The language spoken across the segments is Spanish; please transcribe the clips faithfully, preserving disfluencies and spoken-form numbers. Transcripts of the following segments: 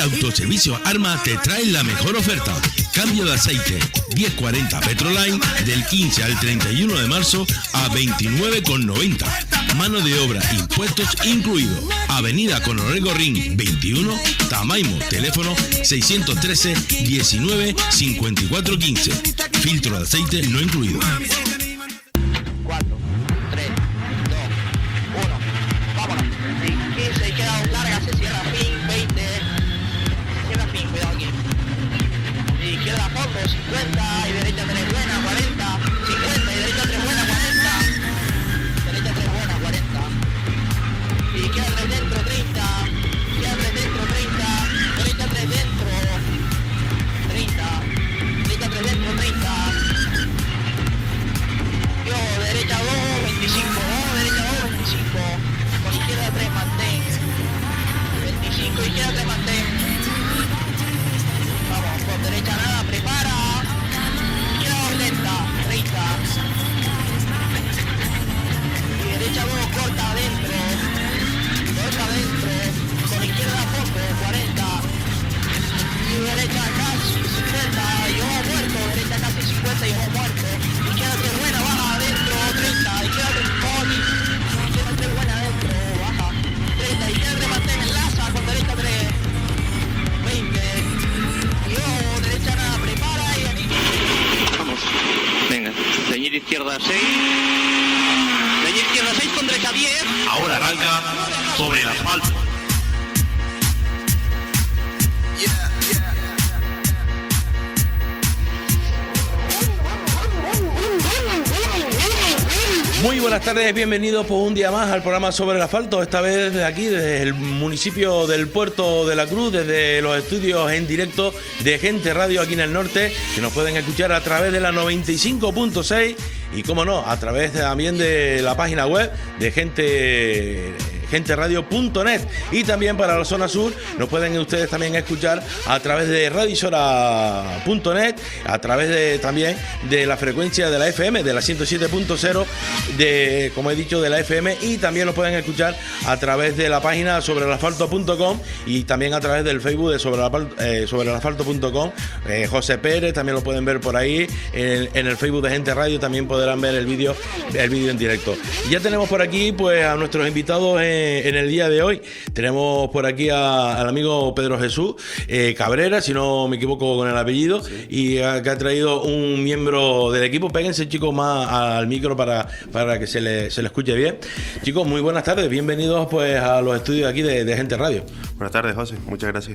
Autoservicio Arma te trae la mejor oferta. Cambio de aceite diez cuarenta Petroline del quince al treinta y uno de marzo a veintinueve con noventa. Mano de obra, impuestos incluidos. Avenida Coronel Gorrín veintiuno, Tamaimo. Teléfono seiscientos trece, diecinueve, cincuenta y cuatro quince. Filtro de aceite no incluido. cuatro, tres, dos, uno. Vámonos. quince, queda un larga, se cierra fin, veinte. Cierra fin, cuidado aquí. Izquierda a fondo, cincuenta. Y derecha tres buena, cuarenta. cincuenta y derecha tres buena, cuarenta. Derecha tres buena, cuarenta. Y queda tres dentro, treinta. Queda tres dentro, treinta. Derecha tres dentro. treinta. Derecha tres dentro, treinta. Yo, derecha dos, veinticinco. dos, derecha dos, veinticinco. Con izquierda tres, mantén. veinticinco, izquierda tres, mantén. Vamos, con derecha nada, prepara. Izquierda dos, lenta, treinta. Y derecha dos, corta, adentro. Dos adentro. Con izquierda a fondo, cuarenta. Y derecha casi cincuenta. Y ojo muerto. Derecha casi cincuenta y ojo muerto. Izquierda tres buena, baja adentro, treinta. Izquierda tres poli. Izquierda tres buena adentro, baja. treinta. Izquierda tres mantén, enlaza con derecha tres. veinte. Y ojo, derecha nada, prepara y anillo. Vamos. Venga. Leñir izquierda seis. Leñir izquierda seis con derecha diez. Ahora arranca sobre el asfalto. Muy buenas tardes, bienvenidos por un día más al programa Sobre el Asfalto, esta vez desde aquí, desde el municipio del Puerto de la Cruz, desde los estudios en directo de Gente Radio aquí en el norte, que nos pueden escuchar a través de la noventa y cinco punto seis y, como no, a través también de la página web de Gente... gente radio punto net, y también para la zona sur nos pueden ustedes también escuchar a través de radisora punto net, a través de también de la frecuencia de la F M de la ciento siete punto cero, de, como he dicho, de la F M, y también nos pueden escuchar a través de la página sobre el asfalto punto com y también a través del Facebook de sobre, la, eh, sobre el asfalto punto com. eh, José Pérez también lo pueden ver por ahí en el, en el Facebook de Gente Radio, también podrán ver el vídeo el vídeo en directo. Ya tenemos por aquí pues a nuestros invitados en En el día de hoy. Tenemos por aquí a, al amigo Pedro Jesús eh, Cabrera, si no me equivoco con el apellido, sí. Y a, que ha traído un miembro del equipo. Péguense, chicos, más al micro para, para que se le, se le escuche bien. Chicos, muy buenas tardes, bienvenidos pues a los estudios aquí de, de Gente Radio. Buenas tardes, José, muchas gracias.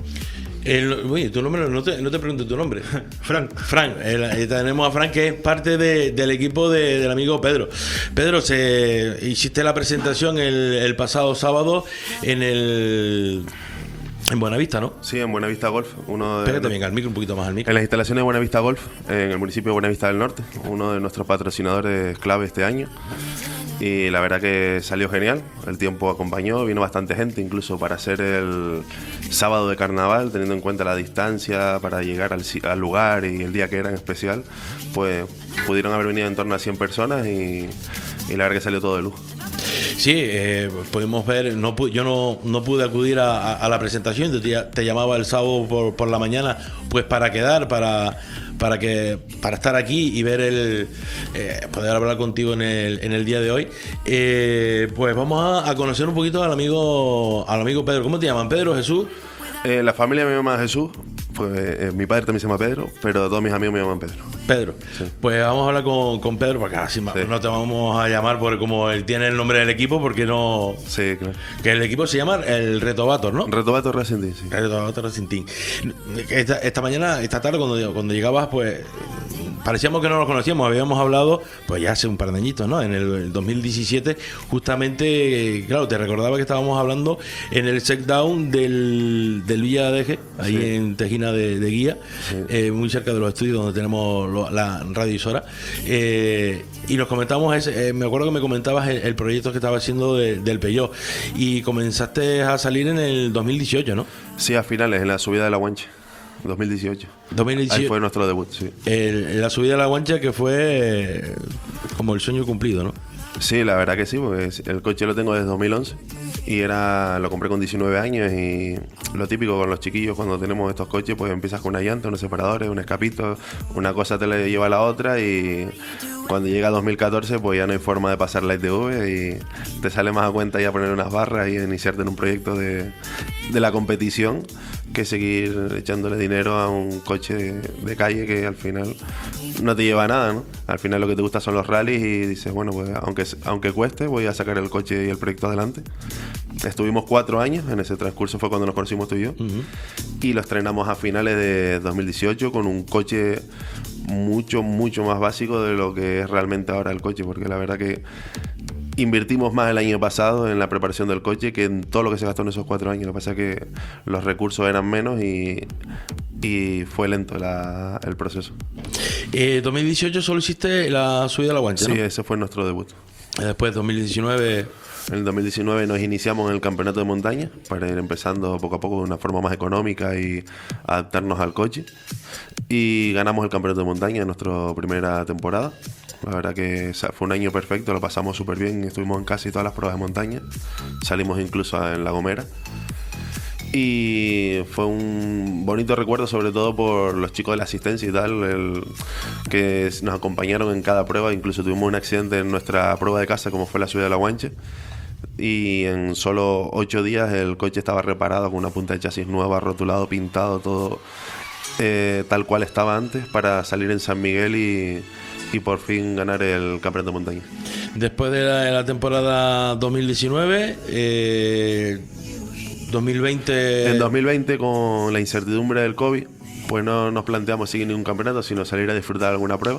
El, oye, tu nombre, no te, no te pregunto tu nombre. Frank. Frank, el, el, tenemos a Frank, que es parte de, del equipo de, del amigo Pedro. Pedro, se, hiciste la presentación el, el pasado sábado en el... En Buenavista, ¿no? Sí, en Buenavista Golf. Uno de, Espérate bien, al micro, un poquito más al micro. En las instalaciones de Buenavista Golf, en el municipio de Buenavista del Norte, uno de nuestros patrocinadores clave este año. Y la verdad que salió genial, el tiempo acompañó, vino bastante gente, incluso para hacer el sábado de carnaval, teniendo en cuenta la distancia para llegar al, al lugar y el día que era en especial, pues pudieron haber venido en torno a cien personas y, y la verdad que salió todo de lujo. Sí, eh, pudimos ver, no, yo no, no pude acudir a, a, a la presentación, te, te llamaba el sábado por, por la mañana pues para quedar, para... para que para estar aquí y ver el eh, poder hablar contigo en el, en el día de hoy. Eh, pues vamos a, a conocer un poquito al amigo al amigo Pedro. ¿Cómo te llaman? ¿Pedro, Jesús? Eh, la familia me llama Jesús, pues eh, mi padre también se llama Pedro, pero todos mis amigos me llaman Pedro. Pedro. Sí. Pues vamos a hablar con, con Pedro, porque así sí. No te vamos a llamar por como él tiene el nombre del equipo, porque no... Sí, claro. Que el equipo se llama el Retovator, ¿no? Retovator Racing Team, sí. Retovator Racing Team. Esta, esta mañana, esta tarde, cuando, cuando llegabas, pues... Parecíamos que no nos conocíamos, habíamos hablado pues ya hace un par de añitos, ¿no? En el, el dos mil diecisiete, justamente, claro, te recordaba que estábamos hablando en el checkdown del, del Villa de Eje, ahí sí. En Tejina de, de Guía, sí. eh, muy cerca de los estudios donde tenemos lo, la radioisora. Eh, y nos comentamos, ese, eh, me acuerdo que me comentabas el, el proyecto que estaba haciendo de, del Peugeot, y comenzaste a salir en el dos mil dieciocho, ¿no? Sí, a finales, en la subida de la Guanche. dos mil dieciocho. dos mil dieciocho. Ahí fue nuestro debut, sí. El, la subida de la Guancha, que fue como el sueño cumplido, ¿no? Sí, la verdad que sí, porque el coche lo tengo desde dos mil once y era lo compré con diecinueve años y lo típico con los chiquillos cuando tenemos estos coches, pues empiezas con una llanta, unos separadores, un escapito, una cosa te la lleva a la otra y cuando llega dos mil catorce pues ya no hay forma de pasar la I T V y te sale más a cuenta ya poner unas barras y iniciarte en un proyecto de, de la competición que seguir echándole dinero a un coche de, de calle que al final no te lleva a nada, ¿no? Al final lo que te gusta son los rallies y dices, bueno, pues aunque, aunque cueste, voy a sacar el coche y el proyecto adelante. Estuvimos cuatro años, en ese transcurso fue cuando nos conocimos tú y yo, uh-huh. y lo estrenamos a finales de dos mil dieciocho con un coche mucho, mucho más básico de lo que es realmente ahora el coche, porque la verdad que invertimos más el año pasado en la preparación del coche que en todo lo que se gastó en esos cuatro años. Lo que pasa es que los recursos eran menos y, y fue lento la, el proceso. Eh, dos mil dieciocho solo hiciste la subida a la guancha, Sí, ¿no? ese fue nuestro debut. Después, dos mil diecinueve... En el dos mil diecinueve nos iniciamos en el campeonato de montaña para ir empezando poco a poco de una forma más económica y adaptarnos al coche. Y ganamos el campeonato de montaña en nuestra primera temporada. La verdad que fue un año perfecto, lo pasamos súper bien, estuvimos en casi todas las pruebas de montaña. Salimos incluso en La Gomera. Y fue un bonito recuerdo, sobre todo por los chicos de la asistencia y tal, el, que nos acompañaron en cada prueba. Incluso tuvimos un accidente en nuestra prueba de casa, como fue la subida de la Guanche. Y en solo ocho días el coche estaba reparado con una punta de chasis nueva, rotulado, pintado, todo eh, tal cual estaba antes, para salir en San Miguel y, y por fin ganar el campeonato de montaña. Después de la, de la temporada dos mil diecinueve, eh, dos mil veinte... En dos mil veinte, con la incertidumbre del COVID, pues no nos planteamos seguir ningún campeonato, sino salir a disfrutar alguna prueba.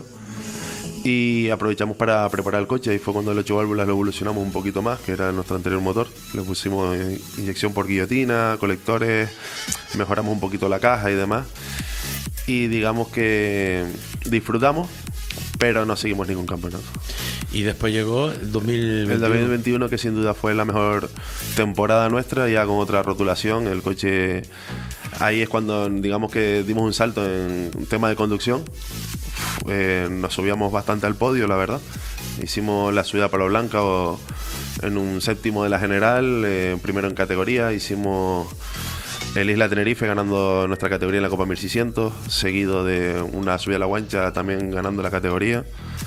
Y aprovechamos para preparar el coche. Ahí fue cuando el ocho válvulas lo evolucionamos un poquito más, que era nuestro anterior motor. Le pusimos inyección por guillotina, colectores, mejoramos un poquito la caja y demás. Y digamos que disfrutamos, pero no seguimos ningún campeonato. Y después llegó el dos mil veintiuno. El dos mil veintiuno, que sin duda fue la mejor temporada nuestra, ya con otra rotulación. El coche, ahí es cuando digamos que dimos un salto en tema de conducción. Eh, nos subíamos bastante al podio, la verdad. Hicimos la subida a Palo Blanco en un séptimo de la general, eh, primero en categoría. Hicimos el Isla Tenerife ganando nuestra categoría en la Copa mil seiscientos, seguido de una subida a la Guancha también ganando la categoría.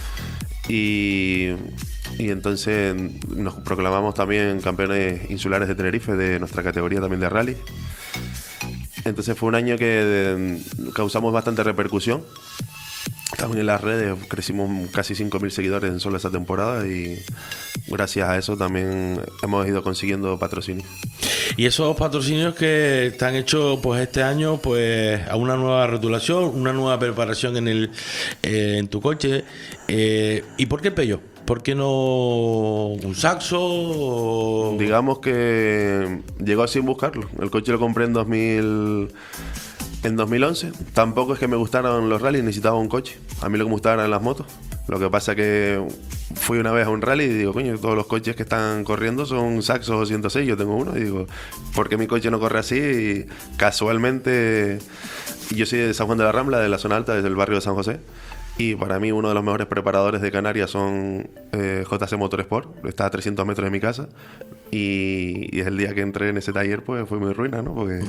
Y, y entonces nos proclamamos también campeones insulares de Tenerife de nuestra categoría también de rally. Entonces fue un año que de, causamos bastante repercusión. También en las redes crecimos casi cinco mil seguidores en solo esa temporada y gracias a eso también hemos ido consiguiendo patrocinios. Y esos patrocinios que están hechos pues este año pues a una nueva rotulación, una nueva preparación en el eh, en tu coche. Eh, ¿Y por qué el Peugeot? ¿Por qué no un Saxo? O... Digamos que llegó sin buscarlo. El coche lo compré en dos mil... En dos mil once. Tampoco es que me gustaran los rallies, necesitaba un coche. A mí lo que me gustaban eran las motos. Lo que pasa que fui una vez a un rally y digo, coño, todos los coches que están corriendo son Saxo ciento seis, yo tengo uno. Y digo, ¿por qué mi coche no corre así? Y casualmente, yo soy de San Juan de la Rambla, de la zona alta, desde el barrio de San José. Y para mí uno de los mejores preparadores de Canarias son eh, J C Motorsport. Está a trescientos metros de mi casa. Y, y el día que entré en ese taller pues fue muy ruina, ¿no? Porque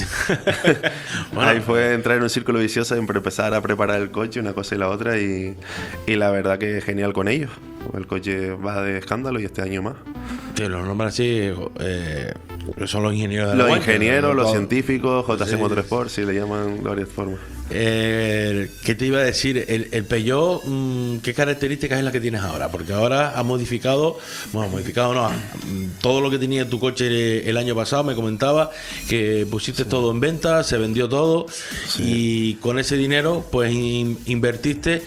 bueno, ahí fue entrar en un círculo vicioso y empezar a preparar el coche, una cosa y la otra. Y, y la verdad que genial con ellos. El coche va de escándalo y este año más. Sí, los nombres así eh, son los ingenieros de la Los Guancha, ingenieros, los todo. Científicos, J C Sí. Motorsport, sí, le llaman de varias formas. Eh, ¿Qué te iba a decir? El, el Peugeot, mmm, ¿qué características es la que tienes ahora? Porque ahora ha modificado, bueno, modificado no, todo lo que tenía tu coche el año pasado. Me comentaba que pusiste sí. todo en venta, se vendió todo sí. y con ese dinero pues in, invertiste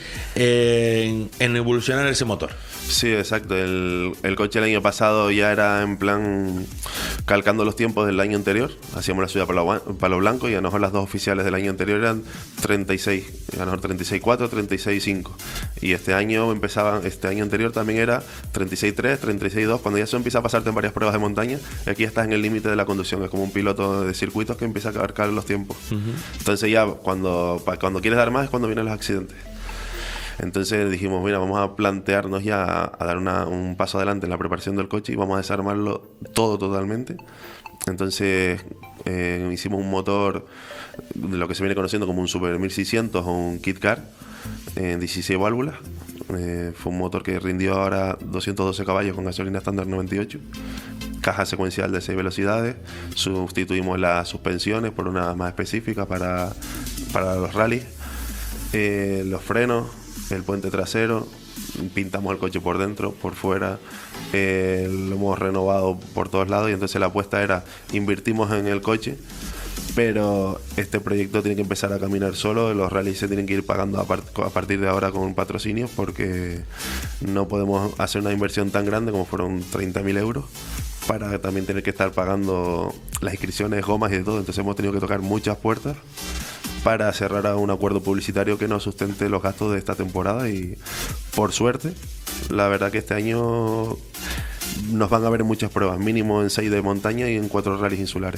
en, en evolucionar ese motor. Sí, exacto. El, el coche el año pasado ya era en plan calcando los tiempos del año anterior. Hacíamos la subida a Palo Blanco y a lo mejor las dos oficiales del año anterior eran treinta y seis, a lo mejor treinta y seis cuatro, treinta y seis cinco. Y este año empezaban, este año anterior también era treinta y seis tres, treinta y seis dos. Cuando ya eso empieza a pasarte en varias pruebas de montaña, aquí estás en el límite de la conducción. Es como un piloto de circuitos que empieza a abarcar los tiempos. Uh-huh. Entonces ya cuando, cuando quieres dar más es cuando vienen los accidentes. Entonces dijimos, mira, vamos a plantearnos ya a, a dar una, un paso adelante en la preparación del coche y vamos a desarmarlo todo totalmente. Entonces eh, hicimos un motor de lo que se viene conociendo como un Super mil seiscientos o un Kit Car en dieciséis válvulas. Eh, fue un motor que rindió ahora doscientos doce caballos con gasolina estándar noventa y ocho. Caja secuencial de seis velocidades. Sustituimos las suspensiones por una más específica para, para los rallies. Eh, los frenos, el puente trasero. Pintamos el coche por dentro, por fuera, eh, lo hemos renovado por todos lados y entonces la apuesta era, invertimos en el coche, pero este proyecto tiene que empezar a caminar solo, los rallies se tienen que ir pagando a, part- a partir de ahora con un patrocinio porque no podemos hacer una inversión tan grande como fueron treinta mil euros para también tener que estar pagando las inscripciones, gomas y de todo, entonces hemos tenido que tocar muchas puertas para cerrar a un acuerdo publicitario que nos sustente los gastos de esta temporada y por suerte, la verdad que este año nos van a ver muchas pruebas, mínimo en seis de montaña y en cuatro rallies insulares.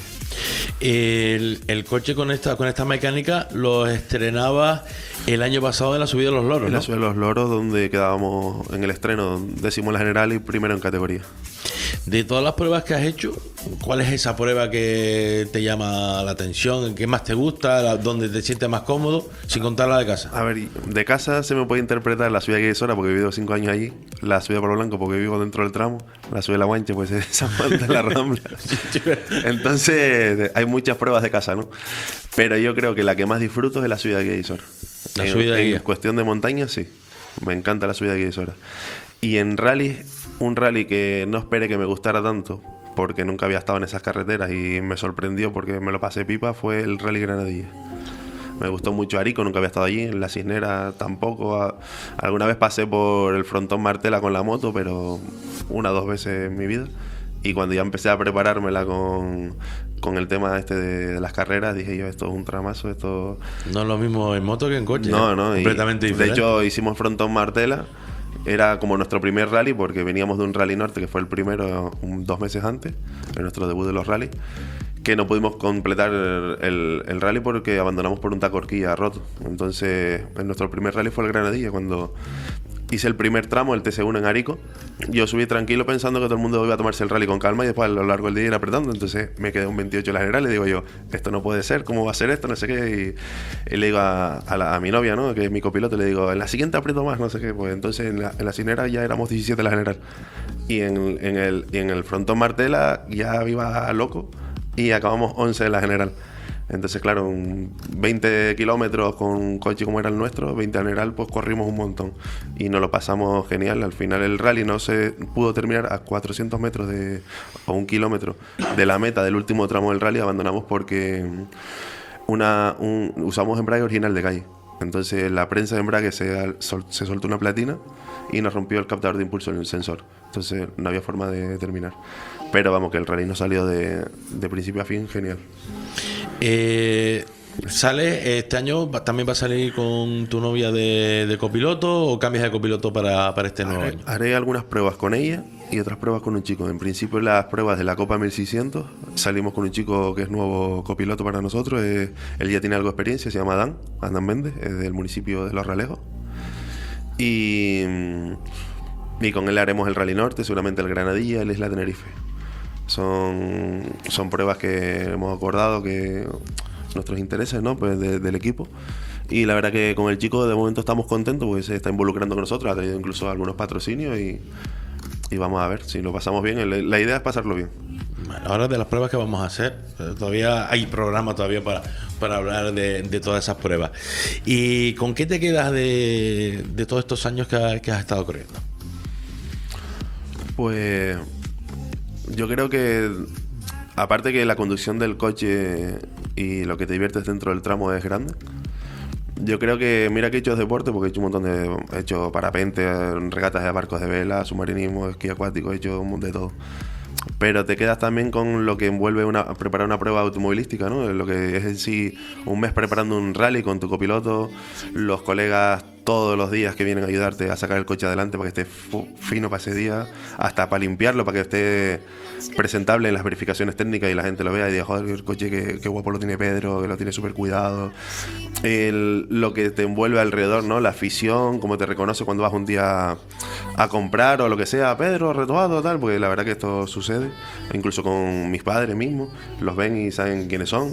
El, el coche con esta con esta mecánica lo estrenaba el año pasado en la subida de los Loros, En ¿no? la subida de los Loros, donde quedábamos en el estreno, décimo en la general y primero en categoría. De todas las pruebas que has hecho, ¿cuál es esa prueba que te llama la atención, que más te gusta, la, donde te sientes más cómodo, sin contar la de casa? A ver, de casa se me puede interpretar la subida de Guisora porque he vivido cinco años allí, la subida de Palo Blanco porque vivo dentro del tramo, la subida de La Guanche pues es San Juan de la Rambla. Entonces hay muchas pruebas de casa, ¿no? Pero yo creo que la que más disfruto es la subida de Guisora. La en, subida de en Guía. cuestión de montaña, sí. Me encanta la subida de Guisora. Y en rally, un rally que no esperé que me gustara tanto, porque nunca había estado en esas carreteras y me sorprendió porque me lo pasé pipa, fue el Rally Granadilla. Me gustó mucho Arico, nunca había estado allí, en la Cisnera tampoco. A, alguna vez pasé por el frontón Martela con la moto, pero una o dos veces en mi vida. Y cuando ya empecé a preparármela con, con el tema este de, de las carreras, dije yo, esto es un tramazo, esto... No es lo mismo en moto que en coche. No, ¿eh? no. Completamente y, diferente. De hecho, hicimos frontón Martela. Era como nuestro primer rally porque veníamos de un Rally Norte que fue el primero un, dos meses antes, en nuestro debut de los rallies, que no pudimos completar el, el, el rally porque abandonamos por un taco horquilla roto. Entonces, en nuestro primer rally fue el Granadilla, cuando hice el primer tramo, el T C uno en Arico. Yo subí tranquilo pensando que todo el mundo iba a tomarse el rally con calma y después a lo largo del día ir apretando. Entonces me quedé un veintiocho en la general y digo yo, esto no puede ser, ¿cómo va a ser esto? No sé qué. Y, y le digo a, a, la, a mi novia, ¿no?, que es mi copiloto, le digo, en la siguiente aprieto más, no sé qué. Pues entonces en la, en la Cisnera ya éramos diecisiete en la general. Y en, en, el, y en el frontón Martela ya iba loco y acabamos once en la general. Entonces, claro, veinte kilómetros con un coche como era el nuestro, veinte en general, pues corrimos un montón y nos lo pasamos genial. Al final el rally no se pudo terminar a cuatrocientos metros de, o un kilómetro de la meta del último tramo del rally. Abandonamos porque una, un, usamos embrague original de calle. Entonces la prensa de embrague se, sol, se soltó una platina y nos rompió el captador de impulso en el sensor. Entonces no había forma de terminar. Pero vamos, que el rally nos salió de, de principio a fin genial. Eh, ¿Sale este año? ¿También va a salir con tu novia de, de copiloto o cambias de copiloto para, para este nuevo haré, año? Haré algunas pruebas con ella y otras pruebas con un chico. En principio las pruebas de la Copa mil seiscientos salimos con un chico que es nuevo copiloto para nosotros. Eh, él ya tiene algo de experiencia, se llama Dan, Adán Méndez, es del municipio de Los Ralejos. Y, y con él haremos el Rally Norte, seguramente el Granadilla, el Isla Tenerife. Son, son pruebas que hemos acordado que nuestros intereses, ¿no?, pues de, del equipo. Y la verdad que con el chico de momento estamos contentos porque se está involucrando con nosotros, ha tenido incluso algunos patrocinios y, y vamos a ver si lo pasamos bien. La, la idea es pasarlo bien. Bueno, ahora de las pruebas que vamos a hacer, todavía hay programa todavía para, para hablar de, de todas esas pruebas. ¿Y con qué te quedas de, de todos estos años que, ha, que has estado corriendo? Pues yo creo que, aparte que la conducción del coche y lo que te diviertes dentro del tramo es grande, yo creo que, mira que he hecho deporte, porque he hecho un montón de... He hecho parapente, regatas de barcos de vela, submarinismo, esquí acuático, he hecho de todo. Pero te quedas también con lo que envuelve una, preparar una prueba automovilística, ¿no? Lo que es en sí un mes preparando un rally con tu copiloto, los colegas todos los días que vienen a ayudarte a sacar el coche adelante para que esté fu- fino para ese día, hasta para limpiarlo, para que esté presentable en las verificaciones técnicas y la gente lo vea y diga, joder, el coche qué, qué guapo lo tiene Pedro, que lo tiene súper cuidado. El, lo que te envuelve alrededor, ¿no? La afición, cómo te reconoce cuando vas un día a, a comprar o lo que sea, Pedro, retobado, tal, porque la verdad que esto sucede, incluso con mis padres mismos, los ven y saben quiénes son.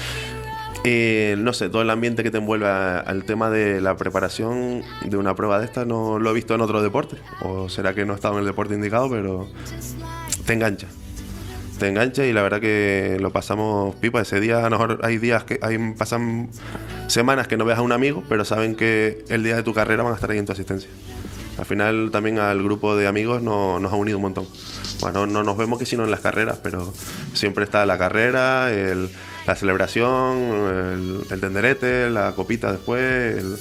Eh, no sé, todo el ambiente que te envuelve a- al tema de la preparación de una prueba de esta no lo he visto en otro deporte, o será que no he estado en el deporte indicado, pero te engancha, te engancha y la verdad que lo pasamos pipa. Ese día, a lo mejor hay días que hay, pasan semanas que no veas a un amigo, pero saben que el día de tu carrera van a estar ahí en tu asistencia. Al final también al grupo de amigos no, nos ha unido un montón. Bueno, no nos vemos que sino en las carreras, pero siempre está la carrera, el, la celebración, el, el tenderete, la copita después. El...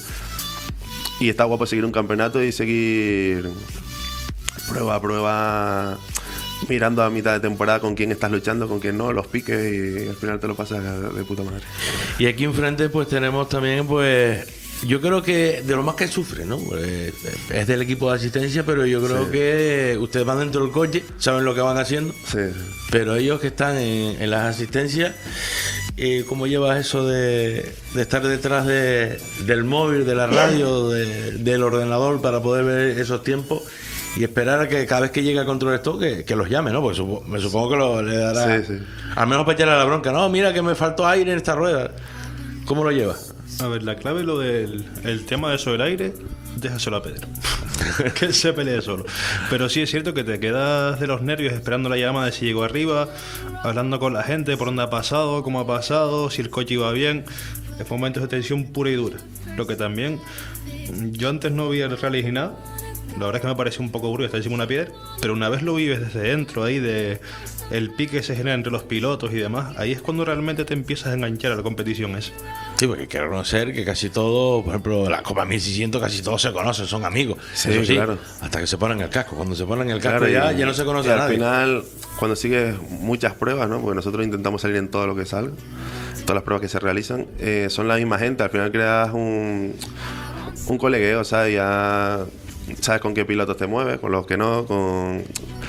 Y está guapo seguir un campeonato y seguir prueba a prueba, mirando a mitad de temporada con quién estás luchando, con quién no, los piques, y al final te lo pasas de puta madre. Y aquí enfrente pues tenemos también pues... Yo creo que de lo más que sufre, ¿no? Pues, es del equipo de asistencia, pero yo creo Sí. que ustedes van dentro del coche, saben lo que van haciendo, Sí, sí. pero ellos que están en, en las asistencias, eh, ¿cómo llevas eso de, de estar detrás de, del móvil, de la radio, de- del ordenador para poder ver esos tiempos y esperar a que cada vez que llegue a control esto que, que los llame, ¿no? Porque supo- me supongo que lo, le dará, Sí, sí. al menos para echarle la bronca, no, mira que me faltó aire en esta rueda. ¿Cómo lo llevas? A ver, la clave lo del el tema de eso del aire, déjaselo a Pedro. Que él se pelee solo. Pero sí es cierto que te quedas de los nervios esperando la llamada de si llegó arriba, hablando con la gente por dónde ha pasado, cómo ha pasado, si el coche iba bien. Es momentos de tensión pura y dura. Lo que también, yo antes no vi el rally ni nada. La verdad es que me pareció un poco aburrido estar encima de una piedra, pero una vez lo vives desde dentro, ahí de el pique que se genera entre los pilotos y demás, ahí es cuando realmente te empiezas a enganchar a la competición esa. Sí, porque hay que reconocer que casi todo, por ejemplo, la Copa mil seiscientos casi todos se conocen, son amigos. Sí, Eso sí, claro. hasta que se ponen el casco. Cuando se ponen el casco Claro, ya, y- ya no se conoce y a al nadie. final, cuando sigues muchas pruebas, ¿no? Porque nosotros intentamos salir en todo lo que salga, todas las pruebas que se realizan, eh, son la misma gente. Al final creas un, un colegueo, ¿sabes? Ya sabes con qué pilotos te mueves, con los que no, con...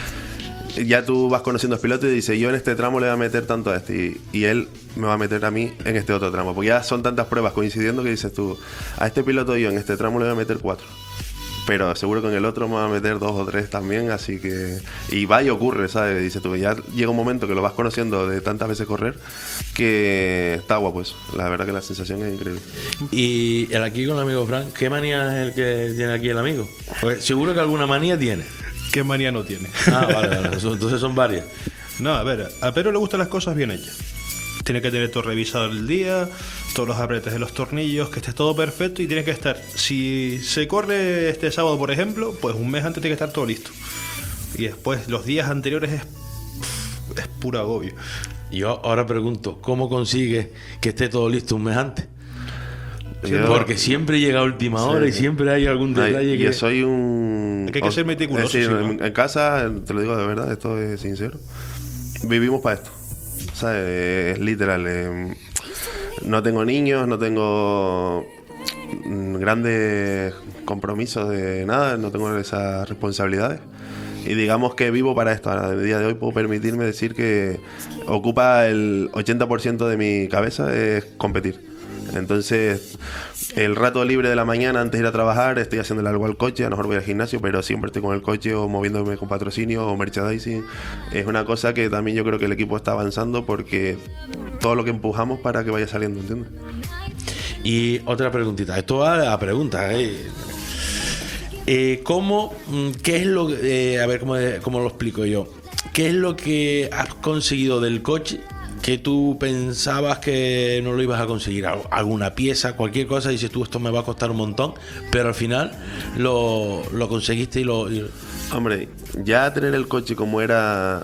Ya tú vas conociendo a los pilotos y dices, yo en este tramo le voy a meter tanto a este y, y él me va a meter a mí en este otro tramo. Porque ya son tantas pruebas coincidiendo que dices tú, a este piloto yo en este tramo le voy a meter cuatro. Pero seguro que en el otro me va a meter dos o tres también, así que... Y va y ocurre, ¿sabes? Dices tú, ya llega un momento que lo vas conociendo de tantas veces correr que está guapo eso. La verdad que la sensación es increíble. Y el aquí con el amigo Frank, ¿qué manía es el que tiene aquí el amigo? Porque seguro que alguna manía tiene. ¿Qué manía no tiene? Ah, vale, vale. Eso- Entonces son varias. No, a ver, a Pedro le gustan las cosas bien hechas. Tiene que tener todo revisado el día, todos los apretes de los tornillos, que esté todo perfecto y tiene que estar. Si se corre este sábado, por ejemplo, pues un mes antes tiene que estar todo listo. Y después, los días anteriores es, es puro agobio. Y yo ahora pregunto, ¿cómo consigues que esté todo listo un mes antes? Yo- Porque siempre llega a última hora y siempre hay algún Ay, detalle yo que... soy un... Es que hay que ser meticuloso, Es decir, sí, ¿no? en, en casa, te lo digo de verdad, esto es sincero. Vivimos para esto. ¿Sabes? Es literal. eh, no tengo niños, no tengo mm, grandes compromisos de nada, no tengo esas responsabilidades. Y digamos que vivo para esto. A día de hoy puedo permitirme decir que ocupa el ochenta por ciento de mi cabeza es competir. Entonces, el rato libre de la mañana antes de ir a trabajar, estoy haciéndole algo al coche, a lo mejor voy al gimnasio, pero siempre estoy con el coche o moviéndome con patrocinio o merchandising. Es una cosa que también yo creo que el equipo está avanzando porque todo lo que empujamos para que vaya saliendo, ¿entiendes? Y otra preguntita, esto va a preguntas, ¿eh? Eh, ¿Cómo, mm, qué es lo que, eh, a ver cómo, cómo lo explico yo? ¿Qué es lo que has conseguido del coche que tú pensabas que no lo ibas a conseguir? Al- Alguna pieza, cualquier cosa, dices tú, esto me va a costar un montón, pero al final lo, lo conseguiste y lo... y- Hombre, ya tener el coche como era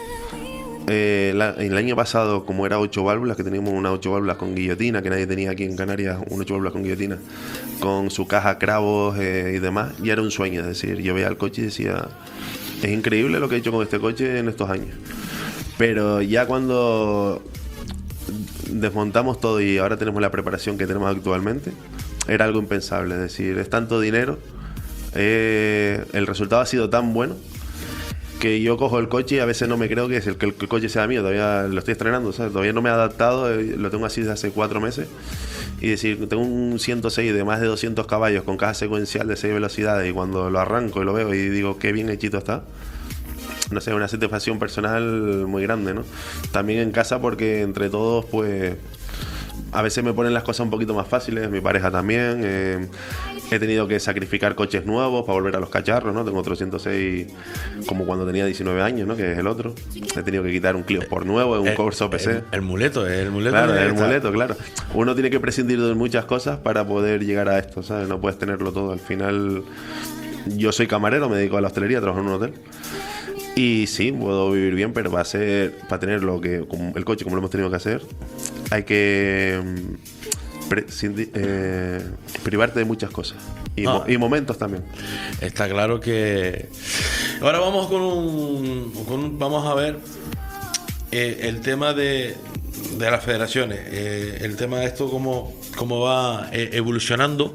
eh, la- el año pasado, como era ocho válvulas, que teníamos una ocho válvulas con guillotina, que nadie tenía aquí en Canarias, una ocho válvulas con guillotina, con su caja, cravos eh, y demás, ya era un sueño. Es decir, yo veía el coche y decía, es increíble lo que he hecho con este coche en estos años. Pero ya cuando desmontamos todo y ahora tenemos la preparación que tenemos actualmente, era algo impensable. Es decir, es tanto dinero, eh, el resultado ha sido tan bueno que yo cojo el coche y a veces no me creo que, es el, que el coche sea mío. Todavía lo estoy estrenando, ¿sabes? Todavía no me he adaptado, eh, lo tengo así desde hace cuatro meses. Y decir, tengo un ciento seis de más de doscientos caballos con caja secuencial de seis velocidades, y cuando lo arranco y lo veo y digo qué bien hechito está, no sé, una satisfacción personal muy grande, ¿no? También en casa, porque entre todos, pues a veces me ponen las cosas un poquito más fáciles, mi pareja también. eh, He tenido que sacrificar coches nuevos para volver a los cacharros, ¿no? Tengo otro ciento seis como cuando tenía diecinueve años, ¿no? Que es el otro. He tenido que quitar un Clio Sport nuevo, un el, Corso P C. El, el muleto, el muleto. Claro, el está. muleto, claro. Uno tiene que prescindir de muchas cosas para poder llegar a esto, ¿sabes? No puedes tenerlo todo. Al final, yo soy camarero, me dedico a la hostelería, trabajo en un hotel. Y sí, puedo vivir bien, pero va a ser, para tener lo que, como el coche como lo hemos tenido que hacer, hay que pre, sin, eh, privarte de muchas cosas. Y, ah. mo, y momentos también. Está claro que... Ahora vamos con un... Con un vamos a ver eh, el tema de, de las federaciones. Eh, el tema de esto, cómo, cómo va eh, evolucionando,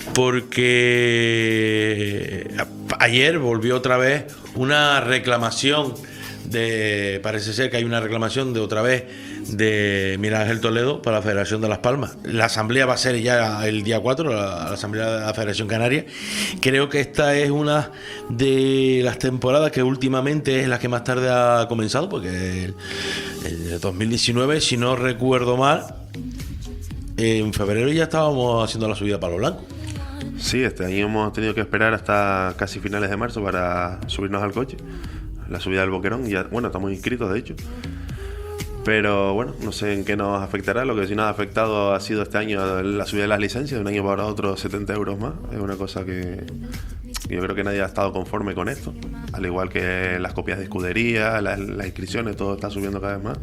porque ayer volvió otra vez una reclamación de... Parece ser que hay una reclamación de otra vez de Miguel Ángel Toledo para la Federación de Las Palmas. La asamblea va a ser ya el día cuatro, la, la asamblea de la Federación Canaria. Creo que esta es una de las temporadas que últimamente es la que más tarde ha comenzado, porque el, el dos mil diecinueve, si no recuerdo mal, en febrero ya estábamos haciendo la subida para los blancos. Sí, este año hemos tenido que esperar hasta casi finales de marzo para subirnos al coche. La subida del Boquerón, ya, bueno, estamos inscritos de hecho. Pero bueno, no sé en qué nos afectará. Lo que sí nos ha afectado ha sido este año la subida de las licencias, de un año para otro setenta euros más. Es una cosa que yo creo que nadie ha estado conforme con esto. Al igual que las copias de escudería, las, las inscripciones, todo está subiendo cada vez más.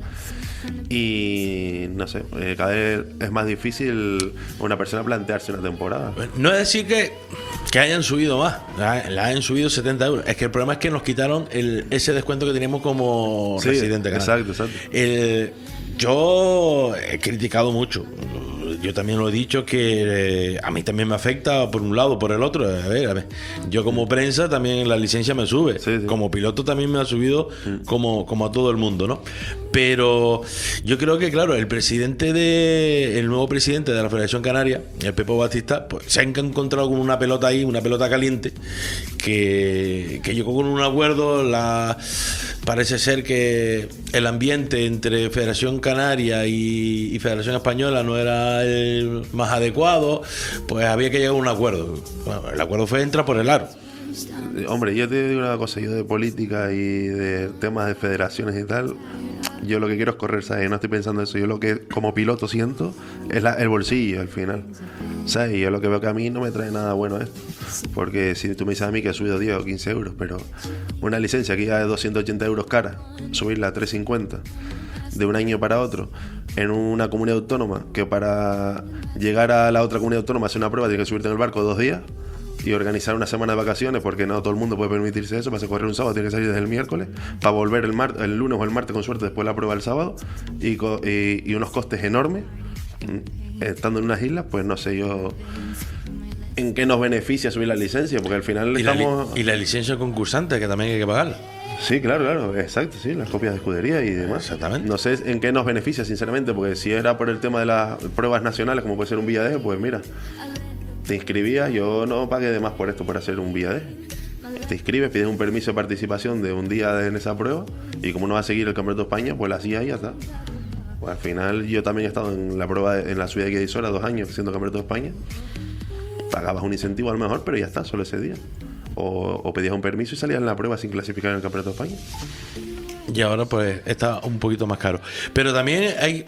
Y no sé, eh, cada vez es más difícil una persona plantearse una temporada. No es decir que, que hayan subido más, la, la hayan subido setenta euros. Es que el problema es que nos quitaron el, ese descuento que teníamos como sí, residente canal. Exacto, exacto. El, yo he criticado mucho. Yo también lo he dicho que eh, a mí también me afecta por un lado, por el otro. A ver, a ver. Yo como prensa también la licencia me sube. Sí, sí. Como piloto también me ha subido mm. como, como a todo el mundo, ¿no? Pero yo creo que, claro, el presidente de el nuevo presidente de la Federación Canaria, el Pepo Batista, pues se han encontrado con una pelota ahí, una pelota caliente, que, que llegó con un acuerdo. La parece ser que el ambiente entre Federación Canaria y, y Federación Española no era el más adecuado, pues había que llegar a un acuerdo. Bueno, el acuerdo fue entrar por el aro. Hombre, yo te digo una cosa, yo de política y de temas de federaciones y tal, yo lo que quiero es correr, ¿sabes? No estoy pensando eso. Yo lo que como piloto siento es la, el bolsillo al final, ¿sabes? Y yo lo que veo que a mí no me trae nada bueno esto. Porque si tú me dices a mí que he subido diez o quince euros, pero una licencia que ya es doscientos ochenta euros cara, subirla a trescientos cincuenta de un año para otro en una comunidad autónoma, que para llegar a la otra comunidad autónoma hacer una prueba tienes que subirte en el barco dos días y organizar una semana de vacaciones, porque no todo el mundo puede permitirse eso. Vas a correr un sábado, tienes que salir desde el miércoles para volver el, mar, el lunes o el martes con suerte después de la prueba del sábado, y, y, y unos costes enormes estando en unas islas. Pues no sé yo en qué nos beneficia subir la licencia, porque al final y estamos... La li- y la licencia concursante, que también hay que pagarla. Sí, claro, claro, exacto, sí, las copias de escudería y demás. Exactamente. No sé en qué nos beneficia, sinceramente, porque si era por el tema de las pruebas nacionales, como puede ser un Villa D, pues mira, te inscribías, yo no pagué de más por esto, por hacer un Villa D. Te inscribes, pides un permiso de participación de un día en esa prueba, y como no va a seguir el Campeonato de España, pues la hacía y ya está. Pues al final yo también he estado en la prueba, de, en la subida de Guedisora dos años siendo Campeonato de España. Pagabas un incentivo a lo mejor, pero ya está, solo ese día. O, o pedías un permiso y salías en la prueba sin clasificar en el Campeonato de España. Y ahora pues está un poquito más caro. Pero también hay,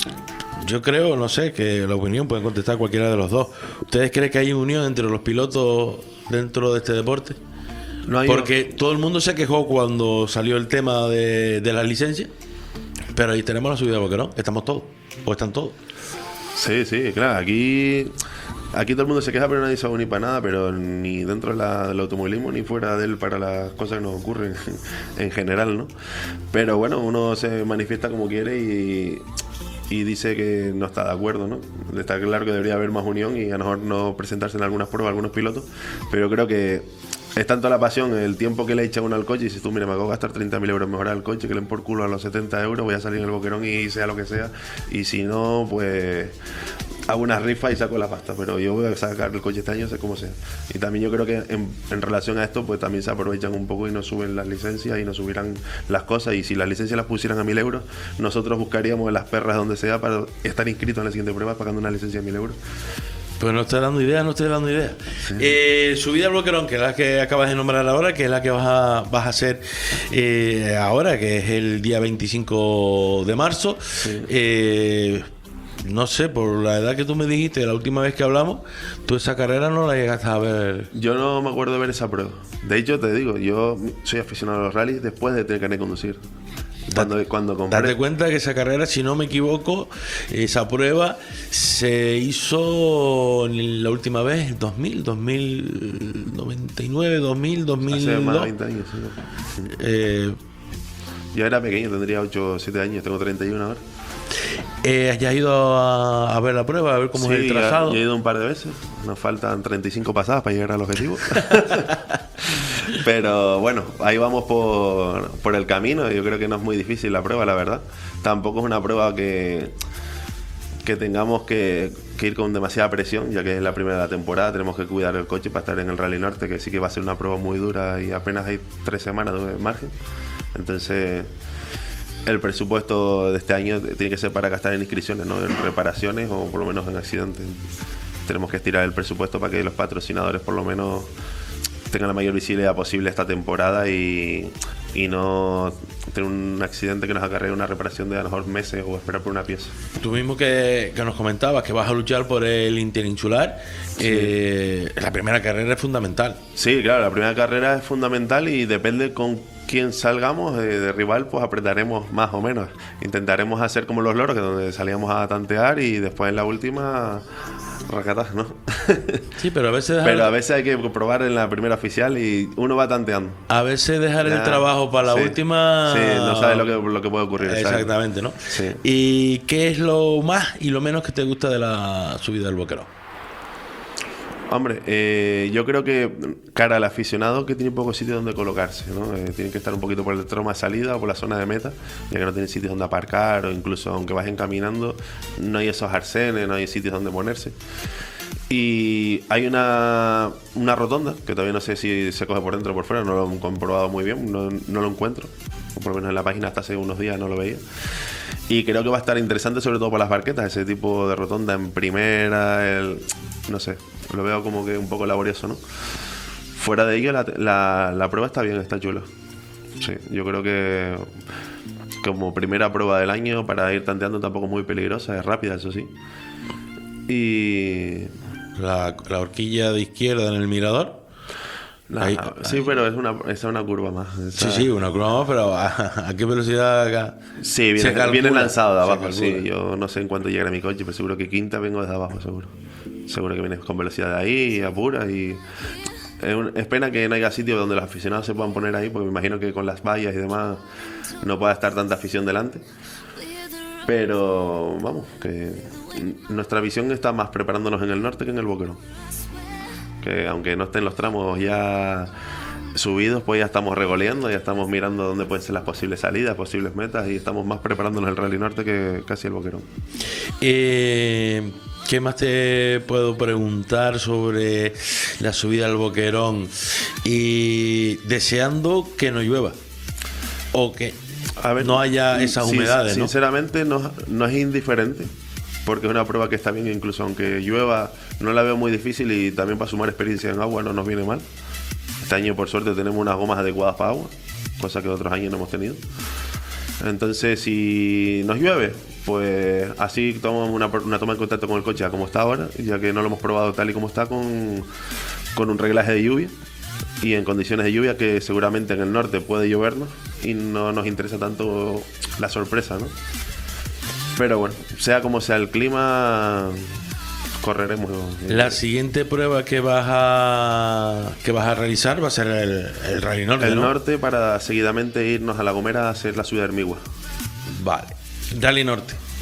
yo creo, no sé, que la opinión pueden contestar cualquiera de los dos. ¿Ustedes creen que hay unión entre los pilotos dentro de este deporte? No hay Porque un... todo el mundo se quejó cuando salió el tema de, de las licencias, pero ahí tenemos la subida de Boquerón, estamos todos, o están todos. Sí, sí, claro, aquí... Aquí todo el mundo se queja, pero nadie se va a unir para nada, pero ni dentro de la, del automovilismo ni fuera de él para las cosas que nos ocurren en general, ¿no? Pero bueno, uno se manifiesta como quiere y, y dice que no está de acuerdo, ¿no? Está claro que debería haber más unión y a lo mejor no presentarse en algunas pruebas algunos pilotos, pero creo que es tanto la pasión, el tiempo que le echa uno al coche, y dices tú, mira, me acabo de gastar treinta mil euros en mejorar el coche, que le den por culo a los setenta euros, voy a salir en el boquerón y sea lo que sea, y si no, pues hago una rifa y saco la pasta, pero yo voy a sacar el coche este año, sé cómo sea. Y también yo creo que en, en relación a esto, pues también se aprovechan un poco y no suben las licencias y no subirán las cosas, y si las licencias las pusieran a mil euros, nosotros buscaríamos en las perras donde sea para estar inscritos en la siguiente prueba pagando una licencia de mil euros. Pues no estoy dando idea, no estoy dando idea. Sí. Eh, subida al Boquerón, que es la que acabas de nombrar ahora, que es la que vas a, vas a hacer eh, ahora, que es el día veinticinco de marzo. Sí. Eh, no sé, por la edad que tú me dijiste la última vez que hablamos, tú esa carrera no la llegaste a ver. Yo no me acuerdo de ver esa prueba. De hecho, te digo, yo soy aficionado a los rallies después de tener que conducir. Cuando, date, cuando compré. Date cuenta que esa carrera, si no me equivoco, esa prueba se hizo la última vez, dos mil, dos mil noventa y nueve, dos mil, dos mil dos. Hace más de veinte años, sí. Eh, Yo era pequeño, tendría ocho o siete años, tengo treinta y uno ahora. Eh, ¿Ya has ido a, a ver la prueba, a ver cómo sí, es el trazado? Sí, he ido un par de veces. Nos faltan treinta y cinco pasadas para llegar al objetivo. Pero bueno, ahí vamos por, por el camino. Yo creo que no es muy difícil la prueba, la verdad. Tampoco es una prueba que, que tengamos que, que ir con demasiada presión, ya que es la primera de la temporada. Tenemos que cuidar el coche para estar en el Rally Norte, que sí que va a ser una prueba muy dura y apenas hay tres semanas de margen. Entonces, el presupuesto de este año tiene que ser para gastar en inscripciones, no en reparaciones o por lo menos en accidentes. Tenemos que estirar el presupuesto para que los patrocinadores por lo menos tengan la mayor visibilidad posible esta temporada y, y no tener un accidente que nos acarree una reparación de a lo mejor meses o esperar por una pieza. Tú mismo que, que nos comentabas que vas a luchar por el interinsular, sí. eh, la primera carrera es fundamental. Sí, claro, la primera carrera es fundamental y depende con quién salgamos eh, de rival, pues apretaremos más o menos. Intentaremos hacer como los loros, que donde salíamos a tantear y después en la última racatas, ¿no? Sí, pero a veces dejar pero a veces hay que probar en la primera oficial y uno va tanteando. A veces dejar ya, el trabajo para la sí, última. Sí, no sabes lo que, lo que puede ocurrir. Exactamente, ¿no? Sí. ¿Y qué es lo más y lo menos que te gusta de la subida del Boquerón? Hombre, eh, yo creo que cara al aficionado que tiene poco sitio donde colocarse, ¿no? Eh, tienen que estar un poquito por el tramo de salida o por la zona de meta, ya que no tienen sitios donde aparcar o incluso aunque vayan caminando, no hay esos arcenes, no hay sitios donde ponerse. Y hay una, una rotonda, que todavía no sé si se coge por dentro o por fuera, no lo he comprobado muy bien, no, no lo encuentro, o por lo menos en la página hasta hace unos días no lo veía. Y creo que va a estar interesante sobre todo para las barquetas, ese tipo de rotonda en primera, el, no sé, lo veo como que un poco laborioso, ¿no? Fuera de ello, la, la, la prueba está bien, está chula. Sí, yo creo que como primera prueba del año, para ir tanteando tampoco es muy peligrosa, es rápida, eso sí. Y... La, la horquilla de izquierda en el mirador. Nah, ahí, sí, ahí. Pero es una, es una curva más. Esa... Sí, sí, una curva más, pero ¿a, a qué velocidad acá? Sí, viene, viene lanzado de abajo. Sí, yo no sé en cuánto llegará mi coche, pero seguro que quinta vengo desde abajo, seguro. Seguro que vienes con velocidad de ahí, apura y... Es, un, es pena que no haya sitio donde los aficionados se puedan poner ahí, porque me imagino que con las vallas y demás no pueda estar tanta afición delante. Pero vamos, que nuestra visión está más preparándonos en el norte que en el Boquerón. Que aunque no estén los tramos ya subidos, pues ya estamos regoleando, ya estamos mirando dónde pueden ser las posibles salidas, posibles metas, y estamos más preparándonos el Rally Norte que casi el Boquerón. Eh, ¿Qué más te puedo preguntar sobre la subida al Boquerón? Y deseando que no llueva o que a ver, no haya esas sí, humedades, ¿no? Sinceramente no, no es indiferente, porque es una prueba que está bien, incluso aunque llueva no la veo muy difícil, y también para sumar experiencia en agua no nos viene mal. Este año por suerte tenemos unas gomas adecuadas para agua, cosa que otros años no hemos tenido. Entonces si nos llueve, pues así tomamos una, una toma de contacto con el coche a como está ahora, ya que no lo hemos probado tal y como está, con, con un reglaje de lluvia y en condiciones de lluvia, que seguramente en el norte puede llovernos y no nos interesa tanto la sorpresa, ¿no? Pero bueno, sea como sea el clima, correremos. La siguiente prueba que vas a que vas a realizar va a ser el, el Rally Norte, El ¿no? norte, para seguidamente irnos a La Gomera a hacer la subida de Hermigua. Vale. Rally Norte.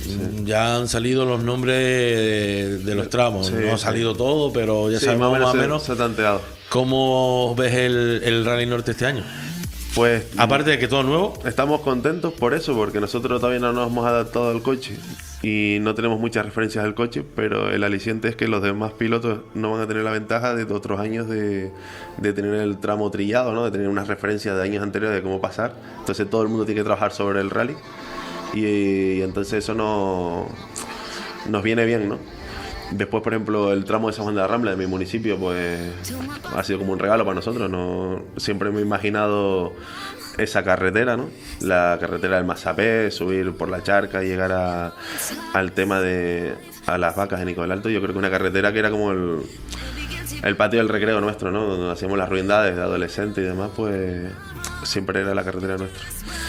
Sí. Ya han salido los nombres de, de los tramos. Sí, no ha sí. salido todo, pero ya Sí, sabemos más o se- menos se ha tanteado. cómo ves el, el Rally Norte este año. Pues Aparte de que todo nuevo, estamos contentos por eso, porque nosotros todavía no nos hemos adaptado al coche y no tenemos muchas referencias del coche, pero el aliciente es que los demás pilotos no van a tener la ventaja de otros años de, de tener el tramo trillado, ¿no? De tener unas referencias de años anteriores de cómo pasar. Entonces todo el mundo tiene que trabajar sobre el rally y, y entonces eso no, nos viene bien, ¿no? Después, por ejemplo, el tramo de San Juan de la Rambla de mi municipio, pues ha sido como un regalo para nosotros. No, siempre me he imaginado esa carretera, ¿no? La carretera del Mazapé, subir por la charca y llegar a, al tema de a las vacas de Nicolás Alto. Yo creo que una carretera que era como el, el patio del recreo nuestro, ¿no? Donde hacíamos las ruindades de adolescentes y demás, pues siempre era la carretera nuestra.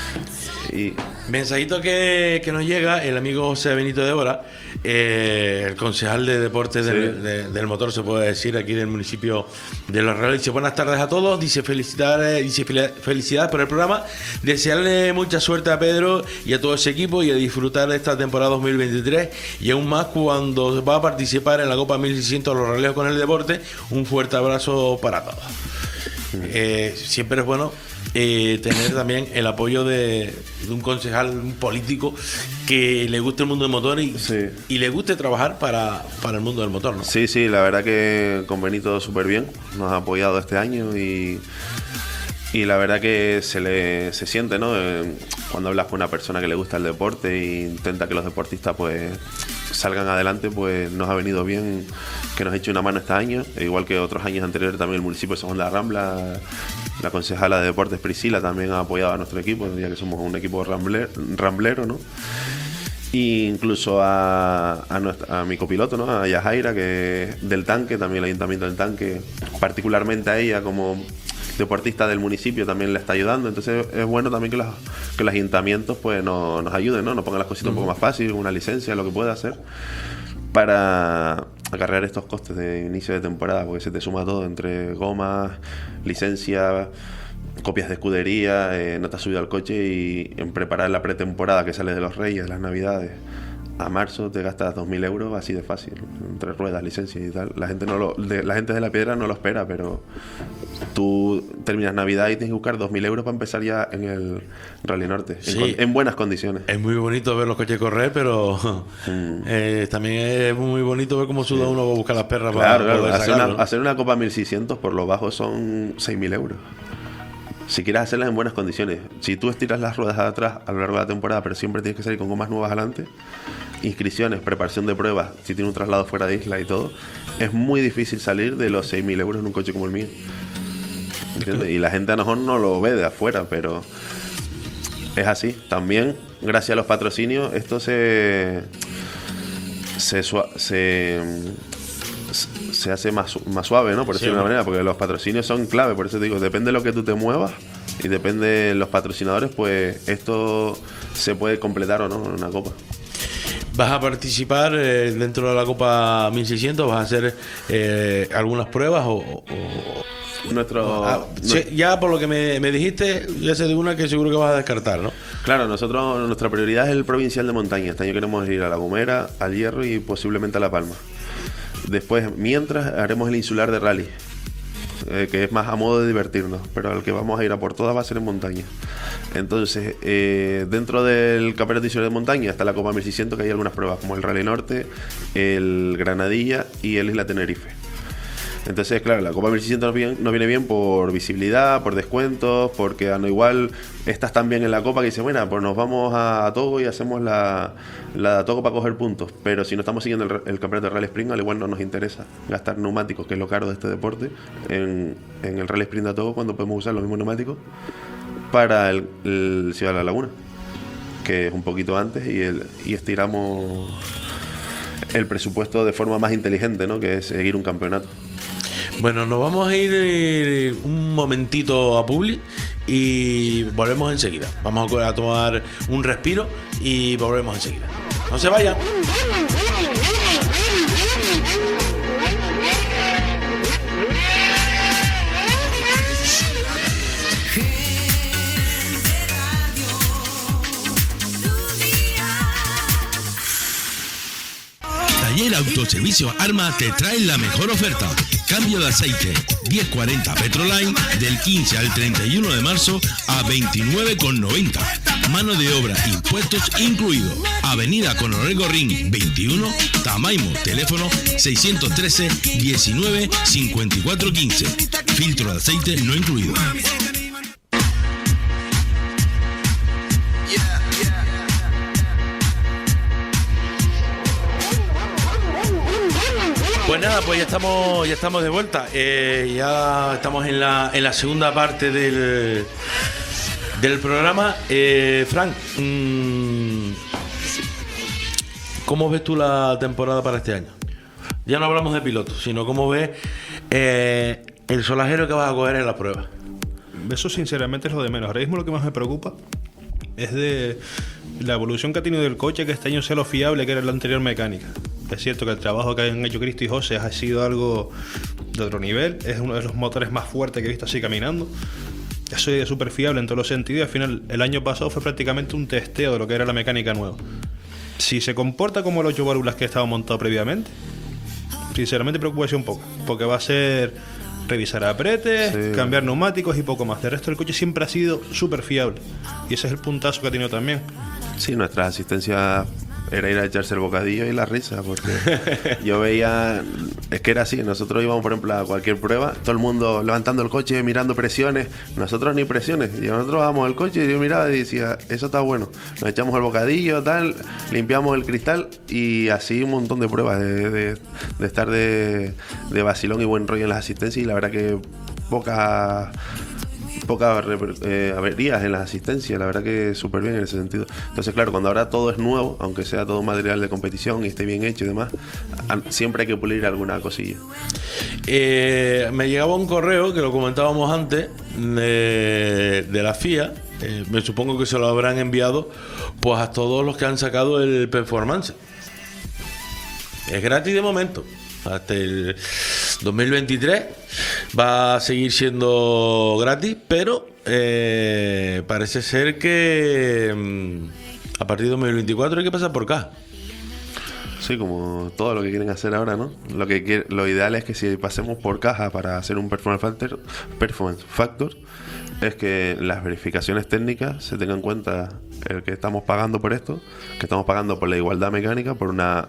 Y mensajito que, que nos llega, el amigo José Benito de Bora, eh, el concejal de deportes Sí. del, de- del motor, se puede decir, aquí del municipio de Los Reales. Dice buenas tardes a todos, dice felicidades, dice fel- felicidades por el programa, desearle mucha suerte a Pedro y a todo ese equipo y a disfrutar de esta temporada dos mil veintitrés y aún más cuando va a participar en la Copa mil seiscientos Los Reales con el deporte. Un fuerte abrazo para todos. Eh, siempre es bueno eh, tener también el apoyo de, de un concejal, un político que le guste el mundo del motor y, Sí. y le guste trabajar para, para el mundo del motor, ¿no? sí, sí, la verdad que con Benito súper bien, nos ha apoyado este año y, y la verdad que se le se siente, ¿no? Eh, Cuando hablas con una persona que le gusta el deporte e intenta que los deportistas pues salgan adelante, pues nos ha venido bien que nos eche una mano este año, e igual que otros años anteriores también el municipio de San Juan de la Rambla, la concejala de deportes Priscila también ha apoyado a nuestro equipo, ya que somos un equipo rambler, ramblero, ¿no? E incluso a, a, nuestra- a mi copiloto, ¿no? A Yajaira, que del tanque, también el ayuntamiento del tanque, particularmente a ella como deportista del municipio también le está ayudando. Entonces es bueno también que los, que los ayuntamientos pues no- nos ayuden, ¿no? Nos pongan las cositas un poco más fácil, una licencia, lo que pueda hacer, para acarrear estos costes de inicio de temporada, porque se te suma todo entre gomas, licencia, copias de escudería, eh, no te has subido al coche y en preparar la pretemporada que sale de los Reyes, de las Navidades. A marzo te gastas dos mil euros así de fácil, entre ruedas, licencias y tal. La gente no lo, de, la gente de la piedra no lo espera, pero tú terminas Navidad y tienes que buscar dos mil euros para empezar ya en el Rally Norte, en, Sí. con- en buenas condiciones. Es muy bonito ver los coches correr, pero eh, también es muy bonito ver cómo suda uno a buscar las perras Claro, para claro. poder Hacer sacarlo, una, ¿no? hacer una Copa mil seiscientos por lo bajo son seis mil euros. Si quieres hacerlas en buenas condiciones, si tú estiras las ruedas de atrás a lo largo de la temporada, pero siempre tienes que salir con gomas nuevas adelante, inscripciones, preparación de pruebas, si tiene un traslado fuera de isla y todo, es muy difícil salir de los seis mil euros en un coche como el mío. ¿Entiendes? Y la gente a lo mejor no lo ve de afuera, pero es así. También, gracias a los patrocinios, esto se se, sua- se, se hace más, su- más suave, ¿no? Por Sí, decirlo de una hombre. manera, porque los patrocinios son clave, por eso te digo, depende de lo que tú te muevas y depende de los patrocinadores, pues esto se puede completar o no en una copa. ¿Vas a participar eh, dentro de la Copa mil seiscientos? ¿Vas a hacer eh, algunas pruebas o...? o- Nuestro, Ah, sí, ya por lo que me, me dijiste, ya sé de una que seguro que vas a descartar, ¿no? Claro, nosotros, nuestra prioridad es el provincial de montaña. Este año queremos ir a La Gomera, al Hierro y posiblemente a La Palma. Después, mientras, haremos el insular de rally, eh, que es más a modo de divertirnos, pero al que vamos a ir a por todas va a ser en montaña. Entonces, eh, dentro del campeonato insular de montaña está la Copa mil seiscientos, que hay algunas pruebas, como el Rally Norte, el Granadilla y el Isla Tenerife. Entonces, claro, la Copa mil seiscientos nos viene, nos viene bien por visibilidad, por descuentos, porque a no igual estás tan bien en la Copa que dices, bueno, pues nos vamos a, a Togo y hacemos la, la Togo para coger puntos. Pero si no estamos siguiendo el, el campeonato de Rally Sprint, al igual no nos interesa gastar neumáticos, que es lo caro de este deporte, en, en el Rally Sprint de Togo, cuando podemos usar los mismos neumáticos para el, el Ciudad de la Laguna, que es un poquito antes, y, el, y estiramos el presupuesto de forma más inteligente, ¿no? Que es seguir un campeonato. Bueno, nos vamos a ir eh, un momentito a Publi y volvemos enseguida. Vamos a tomar un respiro y volvemos enseguida. No se vayan. Taller Autoservicio Arma te trae la mejor oferta. Cambio de aceite diez cuarenta Petroline del quince al treinta y uno de marzo a veintinueve con noventa. Mano de obra, impuestos incluidos. Avenida Coronel Gorrín veintiuno, Tamaimo. Teléfono seiscientos trece diecinueve cincuenta y cuatro quince. Filtro de aceite no incluido. Pues nada, pues ya estamos, ya estamos de vuelta. Eh, ya estamos en la, en la segunda parte del, del programa. Eh, Frank, mmm, ¿cómo ves tú la temporada para este año? Ya no hablamos de pilotos, sino cómo ves eh, el solajero que vas a coger en las pruebas. Eso sinceramente es lo de menos. Ahora mismo lo que más me preocupa es de la evolución que ha tenido el coche, que este año sea lo fiable que era la anterior mecánica. Es cierto que el trabajo que han hecho Cristo y José ha sido algo de otro nivel. Es uno de los motores más fuertes que he visto así caminando. Eso es súper fiable en todos los sentidos. Al final, el año pasado fue prácticamente un testeo de lo que era la mecánica nueva. Si se comporta como los ocho válvulas que estaba montado previamente, sinceramente preocuparía un poco, porque va a ser revisar apretes, sí, cambiar neumáticos y poco más. De resto, el coche siempre ha sido súper fiable y ese es el puntazo que ha tenido también. Sí, nuestra asistencia era ir a echarse el bocadillo y la risa, porque yo veía, es que era así, nosotros íbamos por ejemplo a cualquier prueba, todo el mundo levantando el coche, mirando presiones, nosotros ni presiones, y nosotros vamos al coche y yo miraba y decía, eso está bueno, nos echamos el bocadillo, tal, limpiamos el cristal y así un montón de pruebas de, de, de estar de, de vacilón y buen rollo en las asistencias, y la verdad que pocas pocas eh, averías en las asistencias, la verdad que súper bien en ese sentido. Entonces claro, cuando ahora todo es nuevo, aunque sea todo material de competición y esté bien hecho y demás, siempre hay que pulir alguna cosilla. Eh, me llegaba un correo, que lo comentábamos antes, de, de la F I A, eh, me supongo que se lo habrán enviado pues a todos los que han sacado el Performance. Es gratis de momento, hasta el dos mil veintitrés va a seguir siendo gratis, pero eh, parece ser que mm, a partir de dos mil veinticuatro hay que pasar por caja. Sí, como todo lo que quieren hacer ahora, ¿no? Lo que quiere, lo ideal es que si pasemos por caja para hacer un performance factor, performance factor, es que las verificaciones técnicas se tengan en cuenta el que estamos pagando por esto, que estamos pagando por la igualdad mecánica, por una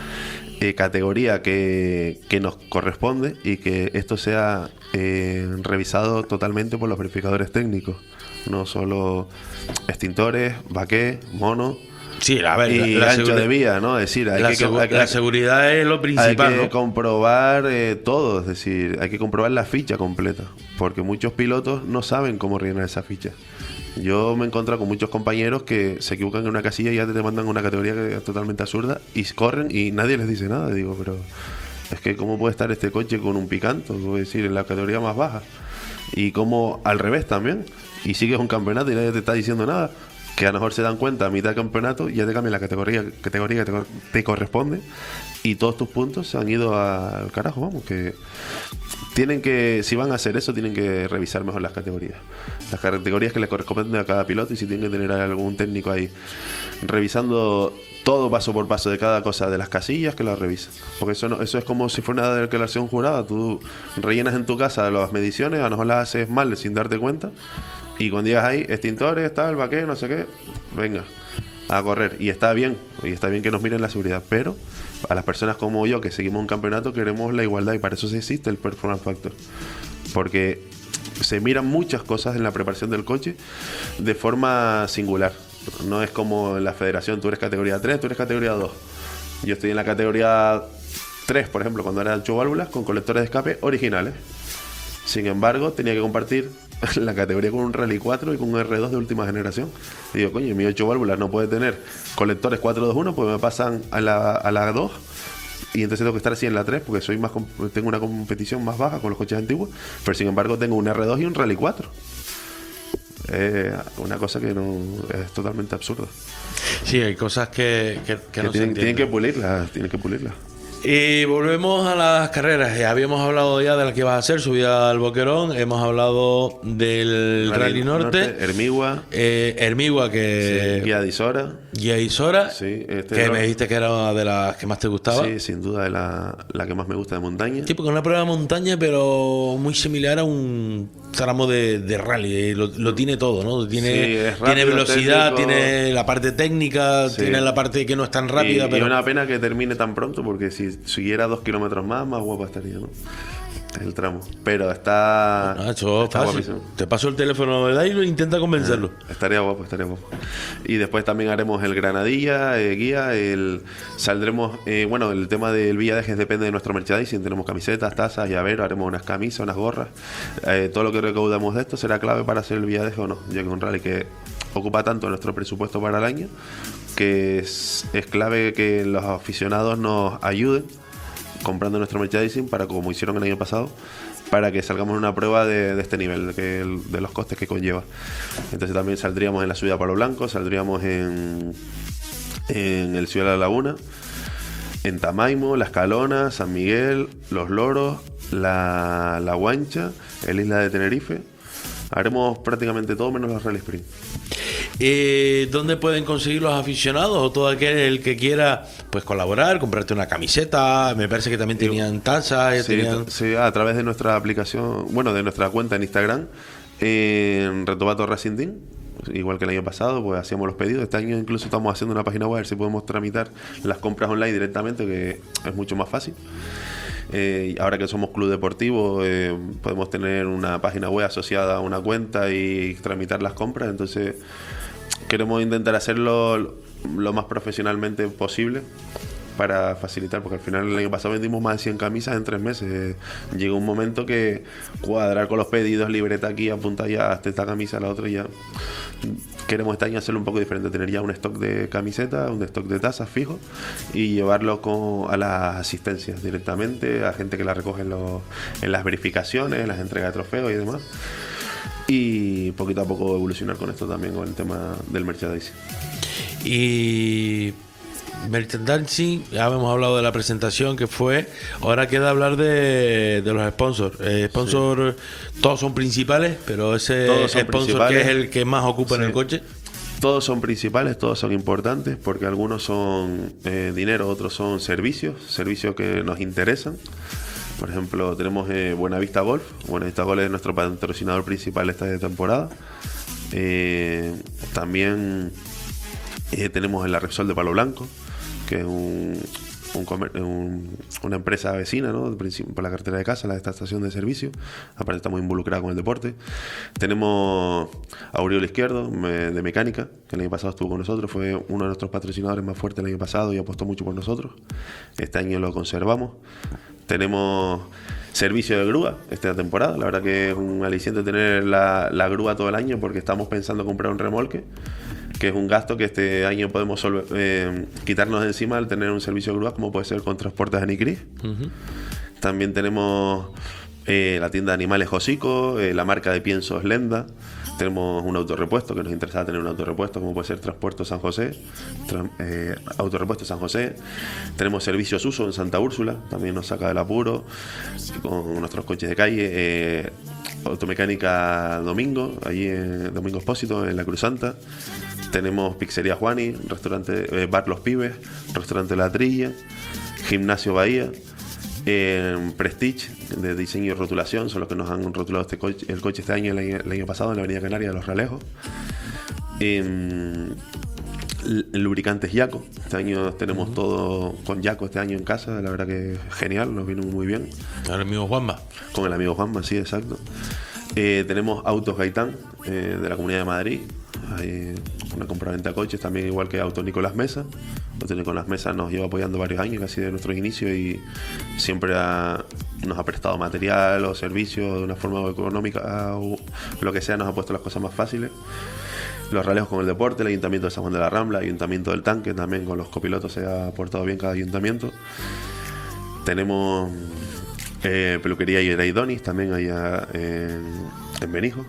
Eh, categoría que, que nos corresponde, y que esto sea eh, revisado totalmente por los verificadores técnicos, no solo extintores, baquet, mono. Sí, a ver, y la, la ancho de vía, ¿no? Es decir, hay la, que, segu hay que, la seguridad es lo principal, hay que ¿no? comprobar eh, todo, es decir, hay que comprobar la ficha completa, porque muchos pilotos no saben cómo rellenar esa ficha. Yo me he encontrado con muchos compañeros que se equivocan en una casilla y ya te mandan una categoría que es totalmente absurda y corren y nadie les dice nada. Digo, pero es que ¿cómo puede estar este coche con un picanto? Es decir, en la categoría más baja. Y como al revés también. Y sigues un campeonato y nadie te está diciendo nada. Que a lo mejor se dan cuenta a mitad del campeonato y ya te cambian la categoría, categoría que te, te corresponde y todos tus puntos se han ido al carajo, vamos, que tienen que, si van a hacer eso, tienen que revisar mejor las categorías. Las categorías que le corresponden a cada piloto, y si tienen que tener algún técnico ahí revisando todo paso por paso de cada cosa de las casillas, que las revisen. Porque eso no, eso es como si fuera una declaración jurada. Tú rellenas en tu casa las mediciones, a lo mejor las haces mal sin darte cuenta. Y cuando llegas ahí, extintores, tal, baquet, no sé qué, venga, a correr. Y está bien, y está bien que nos miren la seguridad, pero a las personas como yo que seguimos un campeonato queremos la igualdad, y para eso sí existe el Performance Factor. Porque se miran muchas cosas en la preparación del coche de forma singular. No es como en la federación, tú eres categoría tres, tú eres categoría dos. Yo estoy en la categoría tres, por ejemplo, cuando era ocho válvulas, con colectores de escape originales. Sin embargo, tenía que compartir la categoría con un Rally cuatro y con un R dos de última generación. Y digo, coño, mi ocho válvulas no puede tener colectores cuatro dos uno, pues me pasan a la, a la dos, y entonces tengo que estar así en la tres porque soy más tengo una competición más baja con los coches antiguos, pero sin embargo tengo un R dos y un Rally cuatro. Es una cosa que no es totalmente absurda. Sí, hay cosas que, que, que, que no tienen, se tienen que pulirlas, tienen que pulirlas. Y volvemos a las carreras. Ya habíamos hablado ya de la que vas a hacer, subida al Boquerón. Hemos hablado del Rally, Rally Norte. Norte Hermigua. Eh, Hermigua, que... Sí, Guía de Isora. Guía de Isora. Sí, este que no... me dijiste que era una de las que más te gustaba. Sí, sin duda es la, la que más me gusta de montaña. Sí, porque es una prueba de montaña, pero muy similar a un tramo de, de rally. Lo, lo tiene todo, ¿no? Tiene, sí, es rápido, tiene velocidad, técnico. Tiene la parte técnica, sí. Tiene la parte que no es tan rápida. Y, pero y una pena que termine tan pronto, porque si siguiera dos kilómetros más, más guapo estaría, ¿no? El tramo. Pero está. Ah, eso está fácil. Te paso el teléfono de Dairo e intenta convencerlo. Eh, estaría guapo, estaría guapo. Y después también haremos el Granadilla, eh, guía, el saldremos. Eh, bueno, el tema del Villadejes depende de nuestro merchandising. Tenemos camisetas, tazas, llaveros, haremos unas camisas, unas gorras. Eh, todo lo que recaudamos de esto será clave para hacer el Villadeje o no. Ya que es un rally que ocupa tanto nuestro presupuesto para el año que es, es clave que los aficionados nos ayuden comprando nuestro merchandising para, como hicieron el año pasado, para que salgamos en una prueba de, de este nivel, de, que el, de los costes que conlleva. Entonces también saldríamos en la subida a Palo Blanco, saldríamos en, en el Ciudad de la Laguna, en Tamaimo, La Escalona, San Miguel, Los Loros, La, la Guancha, el Isla de Tenerife. Haremos prácticamente todo menos los Rally Sprint. Eh, ¿Dónde pueden conseguir los aficionados o todo aquel el que quiera pues colaborar, comprarte una camiseta? Me parece que también tenían tazas. Sí, tenían... sí, a través de nuestra aplicación, bueno, de nuestra cuenta en Instagram, en Retobato Racing Team. Igual que el año pasado, pues hacíamos los pedidos. Este año incluso estamos haciendo una página web a ver si podemos tramitar las compras online directamente, que es mucho más fácil. Eh, ahora que somos club deportivo, eh, podemos tener una página web asociada a una cuenta y tramitar las compras. Entonces queremos intentar hacerlo lo más profesionalmente posible para facilitar, porque al final el año pasado vendimos más de cien camisas en tres meses. Eh, llegó un momento que cuadrar con los pedidos, libreta aquí, apunta ya hasta esta camisa, la otra, y ya queremos este año hacerlo un poco diferente, tener ya un stock de camisetas, un stock de tazas fijo y llevarlo con, a las asistencias directamente, a gente que la recoge en, los, en las verificaciones, en las entregas de trofeos y demás. Y poquito a poco evolucionar con esto también, con el tema del merchandising. Y merchandising, ya hemos hablado de la presentación que fue, ahora queda hablar de, de los sponsors. Eh, sponsors, sí. Todos son principales, pero ese sponsor que es el que más ocupa sí. en el coche. Todos son principales, todos son importantes, porque algunos son eh, dinero, otros son servicios, servicios que nos interesan. Por ejemplo, tenemos eh, Buenavista Golf. Buenavista Golf es nuestro patrocinador principal esta temporada. Eh, también eh, tenemos la Repsol de Palo Blanco, que es un, un, comer, un, una empresa vecina, ¿no? Por la cartera de casa, la de esta estación de servicio. Aparte estamos involucrados con el deporte. Tenemos a Auriol Izquierdo, me, de mecánica, que el año pasado estuvo con nosotros. Fue uno de nuestros patrocinadores más fuertes el año pasado y apostó mucho por nosotros. Este año lo conservamos. Tenemos servicio de grúa esta temporada. La verdad que es un aliciente tener la, la grúa todo el año, porque estamos pensando comprar un remolque, que es un gasto que este año podemos solve, eh, quitarnos de encima al tener un servicio de grúa, como puede ser con Transportes Anicris. Uh-huh. También tenemos eh, la tienda de animales Josico, eh, la marca de piensos Lenda. Tenemos un autorrepuesto, que nos interesa tener un autorrepuesto, como puede ser Transporte San José, tra- eh, Autorrepuesto San José. Tenemos Servicios Uso en Santa Úrsula, también nos saca del apuro, con nuestros coches de calle. Eh, Automecánica Domingo, allí en Domingo Expósito, en la Cruz Santa. Tenemos Pizzería Juani, restaurante eh, Bar Los Pibes, restaurante La Trilla, Gimnasio Bahía. En Prestige, de diseño y rotulación, son los que nos han rotulado este coche, el coche este año, el año, el año pasado, en la Avenida Canaria de Los Ralejos. En el lubricantes Yaco, este año tenemos uh-huh. todo con Yaco este año en casa, la verdad que es genial, nos vino muy bien. Con el amigo Juanma. Con el amigo Juanma, sí, exacto. Eh, tenemos Autos Gaitán, eh, de la Comunidad de Madrid. Hay una compraventa de coches también, igual que Auto Nicolás Mesa. Auto Nicolás Mesa nos lleva apoyando varios años, casi de nuestros inicios, y siempre ha, nos ha prestado material o servicios de una forma económica o lo que sea, nos ha puesto las cosas más fáciles. Los ralejos con el deporte, el Ayuntamiento de San Juan de la Rambla, el Ayuntamiento del Tanque, también con los copilotos se ha portado bien cada ayuntamiento. Tenemos eh, peluquería y Iraidonis también allá en, en Benijo.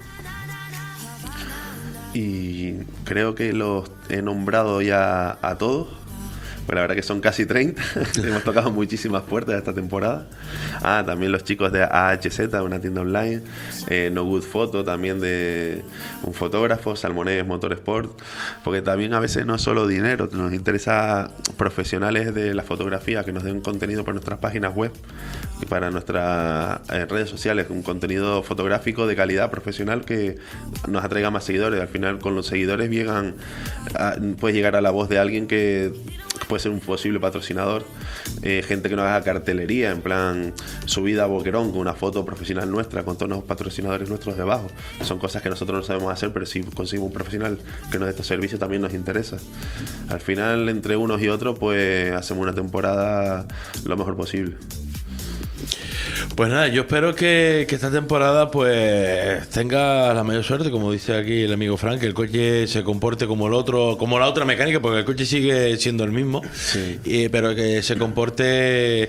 Y creo que los he nombrado ya a todos, Pues la verdad que son casi treinta. Hemos tocado muchísimas puertas esta temporada. Ah, también los chicos de A H Z, una tienda online. Eh, No Good Photo, también de un fotógrafo. Salmonés Motorsport. Porque también a veces no es solo dinero. Nos interesa profesionales de la fotografía que nos den contenido por nuestras páginas web y para nuestras eh, redes sociales. Un contenido fotográfico de calidad profesional que nos atraiga más seguidores. Al final, con los seguidores llegan a, puedes llegar a la voz de alguien que puede ser un posible patrocinador, eh, gente que nos haga cartelería, en plan subida a Boquerón con una foto profesional nuestra con todos los patrocinadores nuestros debajo. Son cosas que nosotros no sabemos hacer, pero si conseguimos un profesional que nos dé estos servicios también nos interesa. Al final, entre unos y otros, pues hacemos una temporada lo mejor posible. Pues nada, yo espero que, que esta temporada pues tenga la mayor suerte, como dice aquí el amigo Frank, que el coche se comporte como el otro, como la otra mecánica, porque el coche sigue siendo el mismo, sí. y, pero que se comporte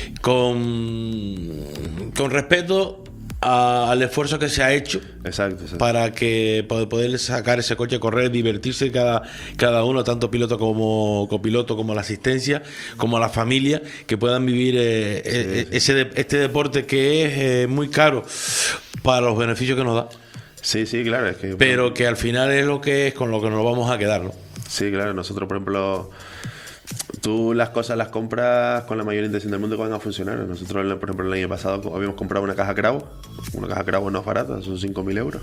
con, con respeto a, al esfuerzo que se ha hecho. Exacto, exacto. Para que para poder sacar ese coche, correr, divertirse cada, cada uno, tanto piloto como copiloto, como la asistencia, como la familia, que puedan vivir eh, sí, eh, sí. Ese de, este deporte que es eh, muy caro para los beneficios que nos da. Sí, sí, claro. Es que, pero bueno, que al final es lo que es con lo que nos vamos a quedar, ¿no? Sí, claro. Nosotros, por ejemplo, tú las cosas las compras con la mayor intención del mundo que van a funcionar. Nosotros, por ejemplo, el año pasado habíamos comprado una caja Cravo. Una caja Cravo no es barata, son cinco mil euros.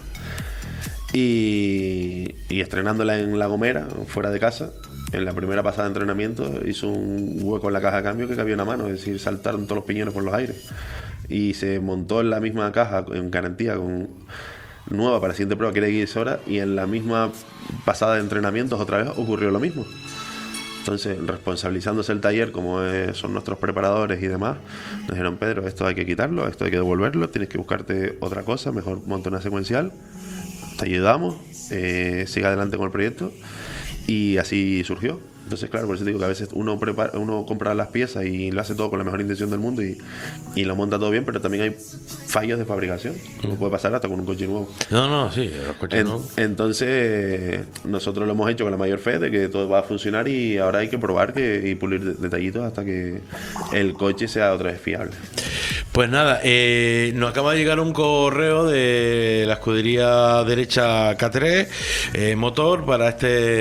Y, y estrenándola en La Gomera, fuera de casa, en la primera pasada de entrenamiento, hizo un hueco en la caja de cambio que cabía una mano, es decir, saltaron todos los piñones por los aires. Y se montó en la misma caja, en garantía, con nueva para la siguiente prueba, que era diez horas, y en la misma pasada de entrenamientos otra vez ocurrió lo mismo. Entonces, responsabilizándose el taller, como es, son nuestros preparadores y demás, nos dijeron: Pedro, esto hay que quitarlo, esto hay que devolverlo, tienes que buscarte otra cosa, mejor monta una secuencial, te ayudamos, eh, sigue adelante con el proyecto. Y así surgió. Entonces, claro, por eso digo que a veces uno prepara, uno compra las piezas y lo hace todo con la mejor intención del mundo y, y lo monta todo bien, pero también hay fallos de fabricación, como puede pasar hasta con un coche nuevo. No, no, sí, los coches en, nuevos. Entonces, nosotros lo hemos hecho con la mayor fe de que todo va a funcionar y ahora hay que probar que, y pulir detallitos hasta que el coche sea otra vez fiable. Pues nada, eh, nos acaba de llegar un correo de la escudería derecha K tres eh, motor para este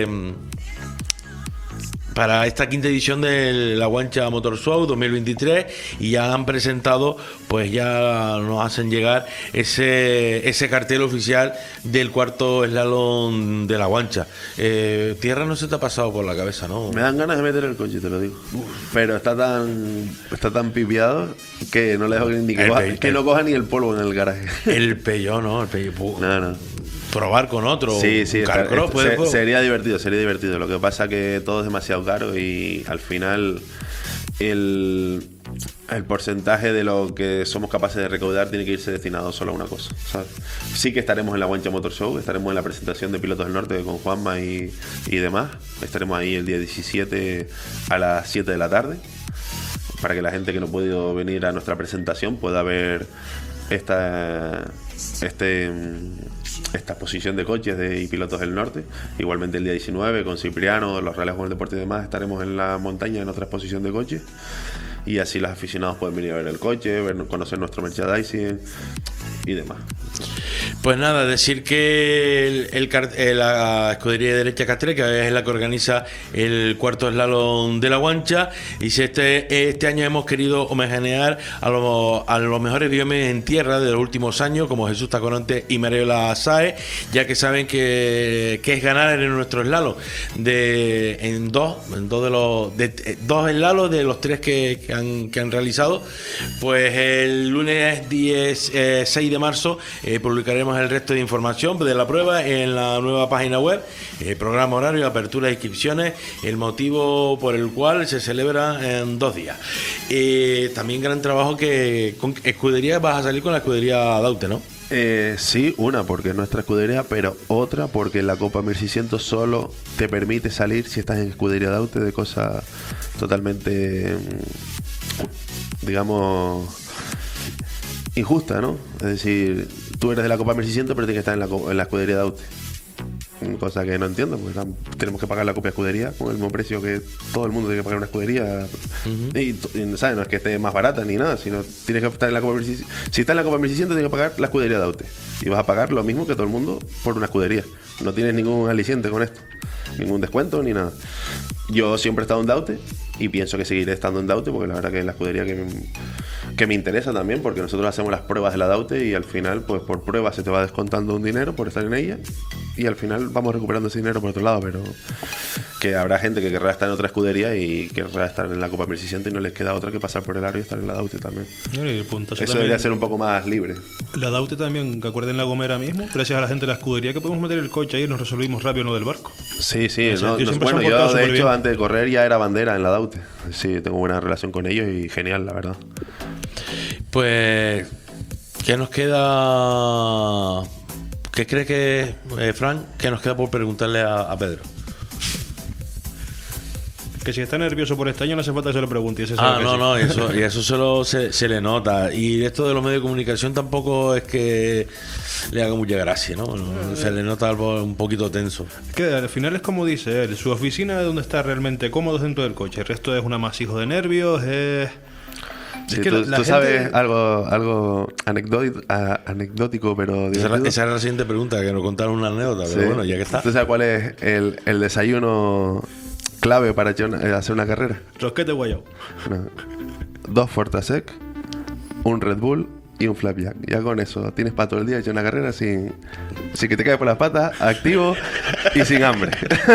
para esta quinta edición de la Guancha Motor Show dos mil veintitrés, y ya han presentado, pues ya nos hacen llegar ese ese cartel oficial del cuarto slalom de la Guancha. Eh, tierra no se te ha pasado por la cabeza, ¿no? Me dan ganas de meter el coche, te lo digo. Uf. Pero está tan está tan pipiado que no le dejo ni que, coja, pe- que no coja ni el polvo en el garaje. El pello, ¿no? El pello. No, no. Probar con otro. Sí, sí, está, está, se, sería divertido, sería divertido. Lo que pasa que todo es demasiado caro y al final el, el porcentaje de lo que somos capaces de recaudar tiene que irse destinado solo a una cosa, ¿sabes? Sí que estaremos en la Guancha Motor Show, estaremos en la presentación de Pilotos del Norte con Juanma y, y demás. Estaremos ahí el día diecisiete a las siete de la tarde para que la gente que no ha podido venir a nuestra presentación pueda ver esta este esta exposición de coches de y Pilotos del Norte. Igualmente el día diecinueve con Cipriano, los Reales Juegos del Deporte y demás, estaremos en la montaña en otra exposición de coches, y así los aficionados pueden venir a ver el coche, ver, conocer nuestro merchandising y demás. Pues nada, decir que el, el, el, la escudería de derecha K tres, que es la que organiza el cuarto slalom de la Guancha, y si este, este año hemos querido homenajear a, lo, a los mejores biomes en tierra de los últimos años, como Jesús Tacoronte y Mariola Sáez, ya que saben que, que es ganar en nuestro slalom de, en dos en dos de los de, dos slaloms de los tres que, que, han, que han realizado. Pues el lunes diez, eh, seis de marzo eh, publicaremos el resto de información de la prueba en la nueva página web, eh, programa, horario, apertura de inscripciones, el motivo por el cual se celebra en dos días. Eh, también gran trabajo que con escudería, vas a salir con la escudería Daute, ¿no? Eh, sí, una porque es nuestra escudería, pero otra porque la Copa mil seiscientos solo te permite salir si estás en escudería Daute, de cosas totalmente, digamos, injusta, ¿no? Es decir, tú eres de la Copa mil seiscientos, pero tienes que estar en la, en la escudería Daute. cosa que no entiendo, porque tam- tenemos que pagar la copia escudería con el mismo precio que todo el mundo tiene que pagar una escudería. Uh-huh. y, y, ¿sabes? No es que esté más barata ni nada, sino tienes que estar en la Copa mil seiscientos. Si estás en la Copa mil seiscientos, tienes que pagar la escudería de Aute. Y vas a pagar lo mismo que todo el mundo por una escudería. No tienes ningún aliciente con esto, ningún descuento ni nada. Yo siempre he estado en Daute y pienso que seguiré estando en Daute, porque la verdad que es la escudería que me, que me interesa también, porque nosotros hacemos las pruebas de la Daute y al final, pues por prueba se te va descontando un dinero por estar en ella y al final vamos recuperando ese dinero por otro lado, pero que habrá gente que querrá estar en otra escudería y querrá estar en la Copa mil seiscientos y no les queda otra que pasar por el aro y estar en la Daute también. Y el puntazo Eso también, debería ser un poco más libre. La Daute también, que acuerden la Gomera mismo, gracias a la gente de la escudería que podemos meter el coche ahí y nos resolvimos rápido lo del barco. Sí, sí, O sea, no, tío, no, siempre se bueno, han yo portado de hecho superbién. antes de correr ya era bandera en la Daute. Sí, tengo buena relación con ellos y genial, la verdad. Pues, ¿qué nos queda? ¿Qué crees que, eh, Frank, qué nos queda por preguntarle a, a Pedro? Que si está nervioso por este año no hace falta que se lo pregunte. Ese Ah, sabe que no, sí. no, y eso, y eso se, lo, se, se le nota. Y esto de los medios de comunicación tampoco es que le haga mucha gracia, ¿no? Se le nota algo un poquito tenso. Es que al final es como dice él, su oficina es donde está realmente cómodo dentro del coche. El resto es un amasijo de nervios, es... Sí, es que tú, la- la tú gente- sabes algo, algo anecdótico, a- anecdótico pero Esa, divertido. esa era la siguiente pregunta, que nos contaron una anécdota, Sí. pero bueno, ya que está. ¿Tú sabes cuál es el, el desayuno clave para echar una- eh, hacer una carrera? Rosquete guayao. No. Dos Fortasec, un Red Bull y un Flapjack. Ya con eso tienes para todo el día echar una carrera sin, sin que te caigas por las patas, activo y sin hambre.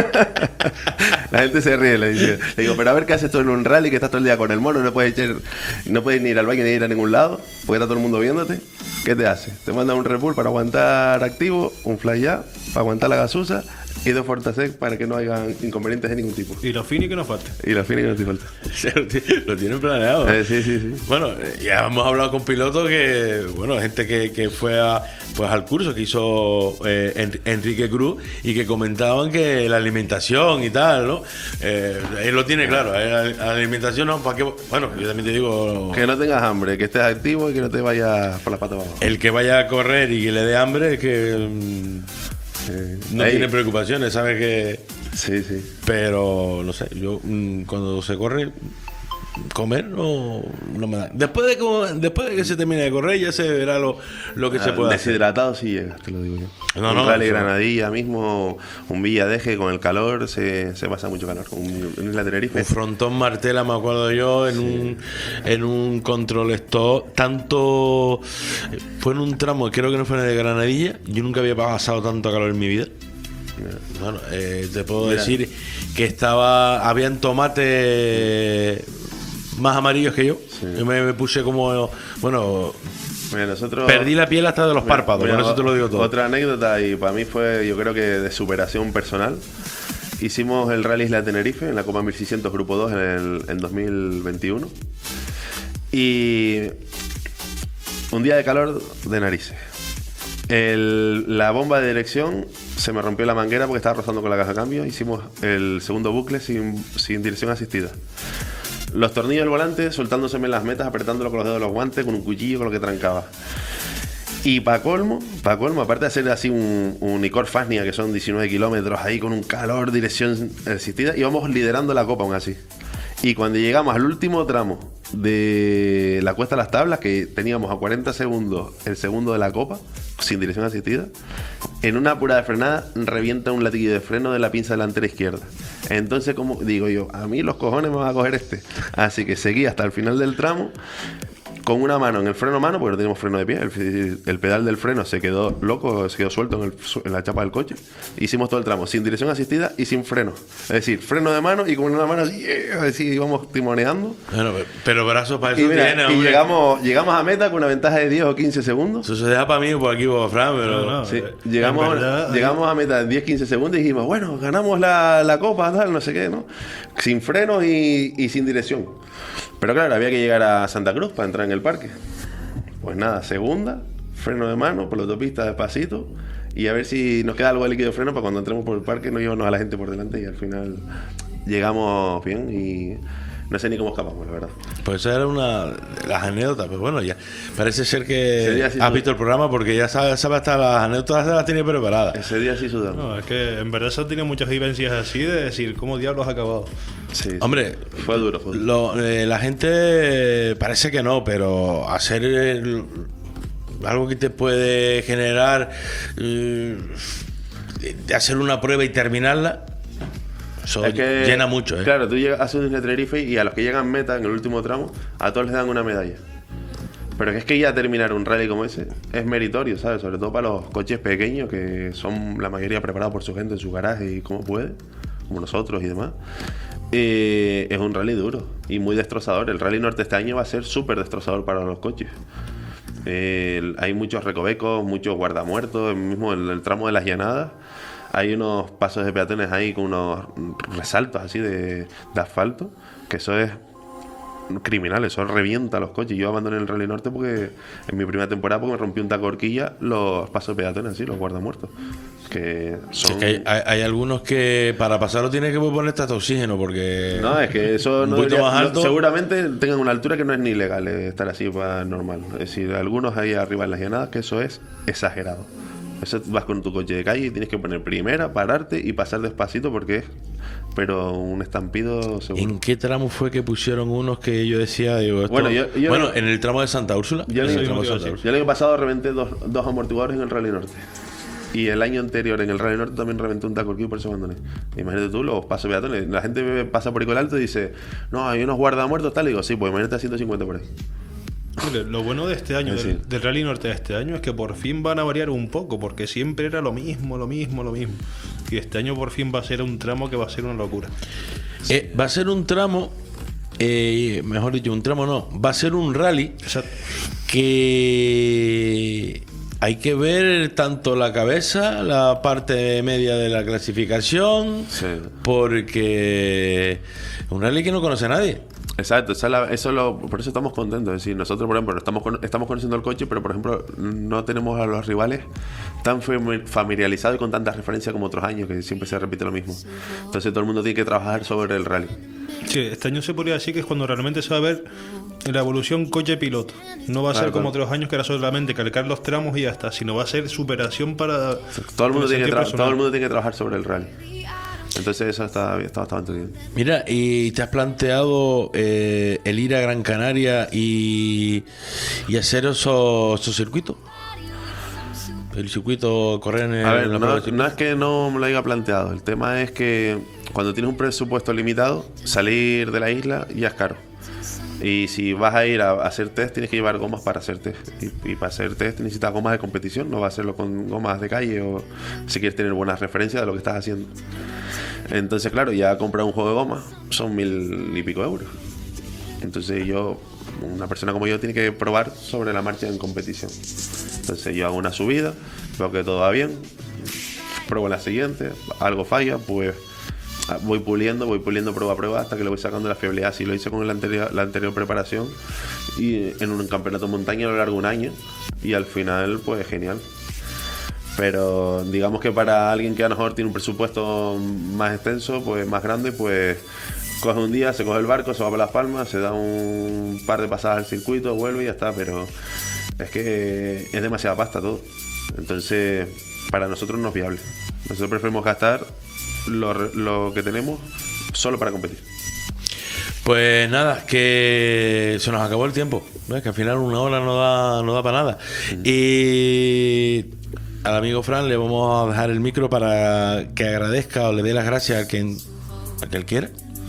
La gente se ríe, le, dice, le digo, pero a ver qué haces tú en un rally que estás todo el día con el mono, no puedes echar, no puedes ni ir al baño ni ir a ningún lado, porque está todo el mundo viéndote. ¿Qué te hace? Te manda un Red Bull para aguantar activo, un Flapjack para aguantar la gasosa y dos Fortasec para que no haya inconvenientes de ningún tipo. Y los fini que nos falta. Y los fines que no te falta. Lo tienen planeado. Eh, sí, sí, sí. Bueno, eh, ya hemos hablado con pilotos que, bueno, gente que, que fue a, pues al curso que hizo eh, En- Enrique Cruz y que comentaban que la alimentación y tal, ¿no? Eh, él lo tiene claro, eh, la, la alimentación no, ¿para qué? Bueno, yo también te digo, Que no tengas hambre, que estés activo y que no te vayas por las patas abajo. el que vaya a correr y que le dé hambre es que mm, Eh, no ey, tiene preocupaciones, sabe que... Sí, sí. Pero, no sé, yo mm, cuando se corre, comer no, no me da. Después de, como, después de que se termine de correr, ya se verá lo, lo que se Ah, puede hacer. deshidratado sí llegas, te lo digo yo. No, un no, rally eso- Granadilla mismo, un Villadeje con el calor, se, se pasa mucho calor. Un, un Isla Tenerife. Un frontón Martela, me acuerdo yo, en un en un control stop, tanto fue en un tramo, creo que no fue en el de Granadilla, yo nunca había pasado tanto calor en mi vida. Bueno, eh, te puedo Mira. decir que estaba, habían tomates más amarillos que yo. Sí. Yo me, me puse como, bueno, Mira, nosotros, perdí la piel hasta de los Mira, párpados, mira, con eso te lo digo todo. Otra anécdota, y para mí fue, yo creo que de superación personal. Hicimos el Rally Isla Tenerife en la Copa mil seiscientos Grupo dos en, el, en dos mil veintiuno. Y un día de calor de narices. El- la bomba de dirección se me rompió la manguera porque estaba rozando con la caja de cambio. Hicimos el segundo bucle sin, sin dirección asistida. Los tornillos del volante soltándoseme en las metas, apretándolo con los dedos de los guantes, con un cuchillo, con lo que trancaba. Y para colmo, para colmo, aparte de hacer así un, un Icor Fasnia, que son diecinueve kilómetros ahí con un calor, dirección asistida, íbamos liderando la copa aún así. Y cuando llegamos al último tramo de la cuesta a las tablas, que teníamos a cuarenta segundos el segundo de la copa, sin dirección asistida, en una apurada de frenada revienta un latiguillo de freno de la pinza delantera izquierda. Entonces, como digo yo, a mí los cojones me va a coger este. Así que seguí hasta el final del tramo, con una mano en el freno mano, porque no teníamos freno de pie. El, el pedal del freno se quedó loco, se quedó suelto en, el, en la chapa del coche. Hicimos todo el tramo sin dirección asistida y sin freno. Es decir, freno de mano y con una mano así, así íbamos timoneando. Bueno, pero brazos para Y, eso mira, tiene, y hombre. llegamos, llegamos a meta con una ventaja de diez o quince segundos. Eso se deja para mí por aquí, por Fran, pero... No, no. Sí, eh, llegamos, en verdad, llegamos a meta en diez quince segundos y dijimos, bueno, ganamos la, la copa, tal, no sé qué, ¿no? Sin frenos y, y sin dirección. Pero claro, había que llegar a Santa Cruz para entrar en el parque. Pues nada, segunda, freno de mano, por la autopista despacito, y a ver si nos queda algo de líquido de freno para cuando entremos por el parque no llevarnos a la gente por delante, y al final llegamos bien y No sé ni cómo escapamos, la verdad. Pues esa era una de las anécdotas, pero bueno, ya parece ser que Ese día sí has sud- visto el programa porque ya sabes, sabes hasta las anécdotas las tiene preparadas. Ese día sí sudamos. No, es que en verdad se han tenido muchas vivencias así de decir, ¿cómo diablos ha acabado? Sí, sí. Hombre, Fue duro, fue duro. Lo- eh, la gente parece que no, pero hacer el- algo que te puede generar eh, de- de hacer una prueba y terminarla, eso Es que, llena mucho, ¿eh? Claro, tú llegas, haces un Tenerife y a los que llegan meta en el último tramo, a todos les dan una medalla. Pero que es que ya terminar un rally como ese es meritorio, ¿sabes? Sobre todo para los coches pequeños, que son la mayoría preparados por su gente en su garaje y como puede, como nosotros y demás. Eh, es un rally duro y muy destrozador. El Rally Norte este año va a ser súper destrozador para los coches. Eh, hay muchos recovecos, muchos guardamuertos, mismo en el tramo de las llanadas. Hay unos pasos de peatones ahí con unos resaltos así de, de asfalto, que eso es criminal, eso revienta los coches. Yo abandoné el Rally Norte porque en mi primera temporada porque me rompí un taco de horquilla los pasos de peatones así, los guardamuertos. Que Sí, son... es que hay, hay- hay algunos que para pasarlo tienes que ponerte hasta oxígeno porque No, es que eso un no poquito debería- más no- alto. seguramente tengan una altura que no es ni legal eh, estar así para normal. Es decir, algunos ahí arriba en las llanadas que eso es exagerado. Eso vas con tu coche de calle y tienes que poner primera, pararte y pasar despacito porque es, pero un estampido seguro. ¿En qué tramo fue que pusieron unos que yo decía, digo, esto- Bueno, yo- yo- bueno, en el tramo de Santa Úrsula? Yo en le- el tramo de yo- Santa sí. Úrsula. Yo el año pasado reventé dos, dos amortiguadores en el Rally Norte. Y el año anterior en el Rally Norte también reventé un taco aquí y por eso abandoné. Imagínate tú los pasos peatones. La gente pasa por ahí con el alto y dice, no, hay unos guardamuertos tal. Y digo, sí, pues imagínate a ciento cincuenta por ahí. Mire, lo bueno de este año, Sí. del, del Rally Norte de este año, es que por fin van a variar un poco, porque siempre era lo mismo, lo mismo, lo mismo. Y este año por fin va a ser un tramo que va a ser una locura. Eh, va a ser un tramo, eh, mejor dicho, un tramo no, va a ser un rally Exacto. que hay que ver tanto la cabeza, la parte media de la clasificación, Sí. porque un rally que no conoce a nadie. Exacto, esa es la- eso es lo, por eso estamos contentos. Es decir, nosotros, por ejemplo, estamos, con- estamos conociendo el coche, pero por ejemplo, no tenemos a los rivales tan fami- familiarizados y con tantas referencias como otros años, que siempre se repite lo mismo. Entonces, todo el mundo tiene que trabajar sobre el rally. Sí, este año se podría decir que es cuando realmente se va a ver la evolución coche-piloto. No va a Claro, ser como claro. otros años que era solamente calcar los tramos y ya está, sino va a ser superación para... Todo el mundo, para tiene que, sentir tra- personal. todo el mundo tiene que trabajar sobre el rally. Entonces, eso está, está bastante bien. Mira, y te has planteado eh, el ir a Gran Canaria y, y hacer esos, esos circuitos. El circuito, correr en el, A ver, en la no, prueba de no es que no me lo haya planteado. El tema es que cuando tienes un presupuesto limitado, salir de la isla ya es caro. Y si vas a ir a, a hacer test, tienes que llevar gomas para hacer test. Y, y para hacer test necesitas gomas de competición, no vas a hacerlo con gomas de calle o si quieres tener buenas referencias de lo que estás haciendo. Entonces, claro, ya comprar un juego de gomas son mil y pico euros. Entonces yo, una persona como yo, tiene que probar sobre la marcha en competición. Entonces yo hago una subida, veo que todo va bien, pruebo la siguiente, algo falla, pues voy puliendo, voy puliendo prueba a prueba hasta que le voy sacando la fiabilidad. Así lo hice con el anterior, la anterior preparación y en un campeonato de montaña a lo largo de un año y al final pues genial. Pero digamos que para alguien que a lo mejor tiene un presupuesto más extenso, pues más grande, pues coge un día, se coge el barco, se va para Las Palmas, se da un par de pasadas al circuito, vuelve y ya está. Pero es que es demasiada pasta todo. Entonces, para nosotros no es viable. Nosotros preferimos gastar lo, lo que tenemos solo para competir. Pues nada, que se nos acabó el tiempo. ¿Ves? Que al final una hora no da, no da para nada. Y al amigo Fran le vamos a dejar el micro para que agradezca o le dé las gracias a quien, a quien quiera.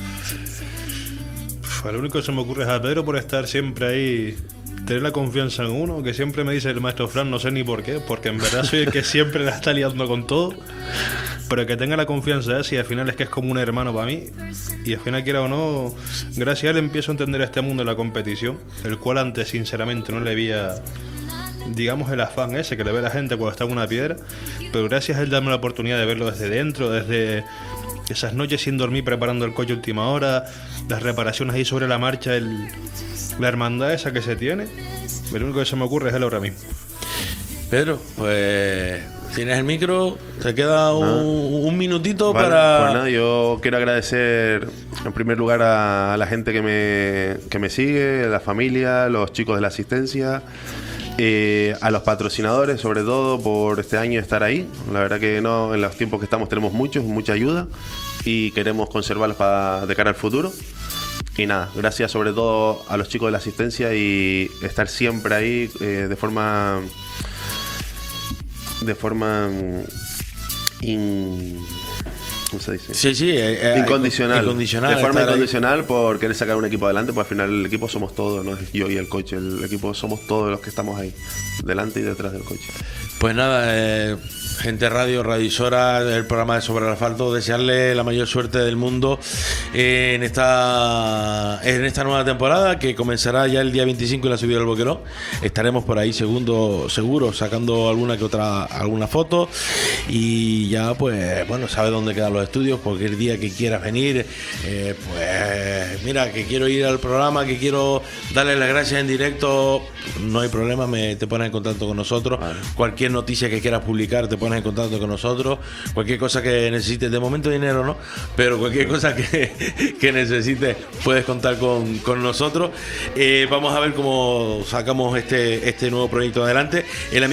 Pues lo único que se me ocurre es a Pedro por estar siempre ahí, tener la confianza en uno, que siempre me dice el maestro Fran, no sé ni por qué, porque en verdad soy el que siempre la está liando con todo, pero que tenga la confianza esa y al final es que es como un hermano para mí, y al final quiera o no, gracias a él empiezo a entender este mundo de la competición, el cual antes sinceramente no le veía, digamos, el afán ese que le ve la gente cuando está en una piedra, pero gracias a él darme la oportunidad de verlo desde dentro, desde esas noches sin dormir preparando el coche última hora, las reparaciones ahí sobre la marcha, el, la hermandad esa que se tiene. Lo único que se me ocurre es él ahora mismo. Pedro, pues tienes el micro, te queda un, Ah. un minutito Vale, para... pues nada, yo quiero agradecer en primer lugar a, a la gente que me, que me sigue, la familia, los chicos de la asistencia, eh, a los patrocinadores sobre todo por este año estar ahí. La verdad que no, en los tiempos que estamos tenemos muchos, mucha ayuda y queremos conservarlos para de cara al futuro. Y nada, gracias sobre todo a los chicos de la asistencia y estar siempre ahí eh, de forma... de forma in, ¿cómo se dice? Sí, sí, eh, eh, incondicional. incondicional, De forma estar ahí. incondicional por querer sacar un equipo adelante, pues al final el equipo somos todos, no es yo y el coche, el equipo somos todos los que estamos ahí, delante y detrás del coche. Pues nada, eh, Gente Radio, Radioisora, el programa de Sobre el Asfalto, desearle la mayor suerte del mundo eh, en esta en esta nueva temporada que comenzará ya el día veinticinco en la subida del Boquerón. Estaremos por ahí segundo, seguro sacando alguna que otra alguna foto y ya pues bueno, sabe dónde quedan los estudios, cualquier día que quieras venir, eh, pues mira, que quiero ir al programa, que quiero darle las gracias en directo, no hay problema, me, te pones en contacto con nosotros. Vale. Cualquier noticia que quieras publicar te pones en contacto con nosotros, cualquier cosa que necesites, de momento dinero no, pero cualquier cosa que, que necesites puedes contar con, con nosotros. Eh, vamos a ver cómo sacamos este, este nuevo proyecto adelante. El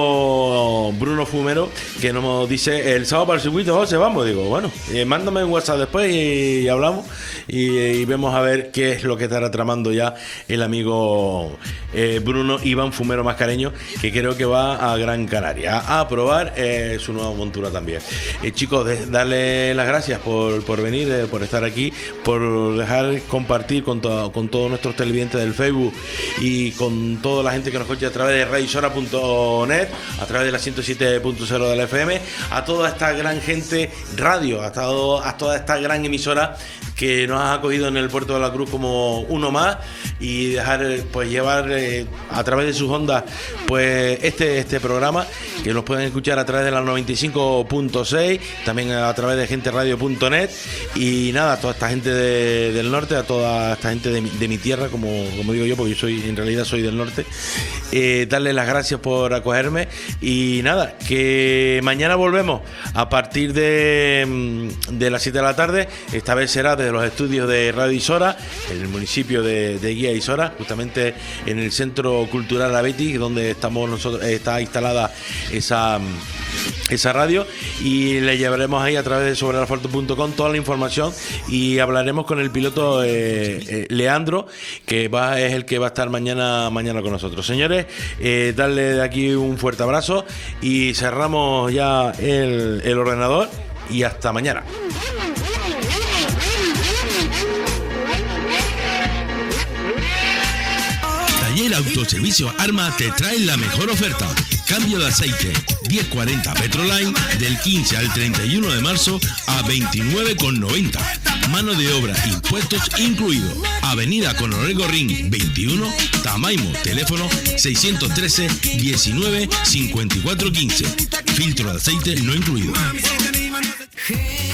amigo Bruno Fumero que nos dice el sábado para el circuito, José, vamos, digo, bueno, eh, mándame un WhatsApp después y, y hablamos y, y vemos a ver qué es lo que estará tramando ya el amigo eh, Bruno Iván Fumero Mascareño, que creo que va a Gran Canaria a, a probar eh, su nueva montura también. Eh, chicos, de, darle las gracias por, por venir, eh, por estar aquí, por dejar compartir con, to, con todos nuestros televidentes del Facebook y con toda la gente que nos escucha a través de radioisora punto net, a través de la ciento siete punto cero de la F M, a toda esta gran gente radio, a, todo, a toda esta gran emisora que nos ha acogido en el Puerto de la Cruz como uno más y dejar pues llevar eh, a través de sus ondas pues este este programa, que nos pueden escuchar a través de la noventa y cinco punto seis, también a través de gente radio punto net y nada, a toda esta gente de, del norte, a toda esta gente de mi, de mi tierra, como, como digo yo, porque yo soy en realidad soy del norte, eh, darles las gracias por acogerme y nada, que mañana volvemos a partir de, de las siete de la tarde, esta vez será desde los estudios de Radio Isora, en el municipio de, de Guía Isora, justamente en el Centro Cultural Abeti, donde estamos nosotros, está instalada esa esa radio, y le llevaremos ahí a través de sobre el asfalto punto com toda la información y hablaremos con el piloto eh, eh, Leandro, que va es el que va a estar mañana mañana con nosotros. Señores, eh, darle de aquí un fuerte abrazo y cerramos ya el, el ordenador y hasta mañana. Taller Autoservicio Arma te trae la mejor oferta. Cambio de aceite diez cuarenta Petroline del quince al treinta y uno de marzo a veintinueve con noventa. Mano de obra, impuestos incluidos. Avenida Coronel Gorrín veintiuno, Tamaimo. Teléfono seiscientos trece diecinueve cincuenta y cuatro quince. Filtro de aceite no incluido.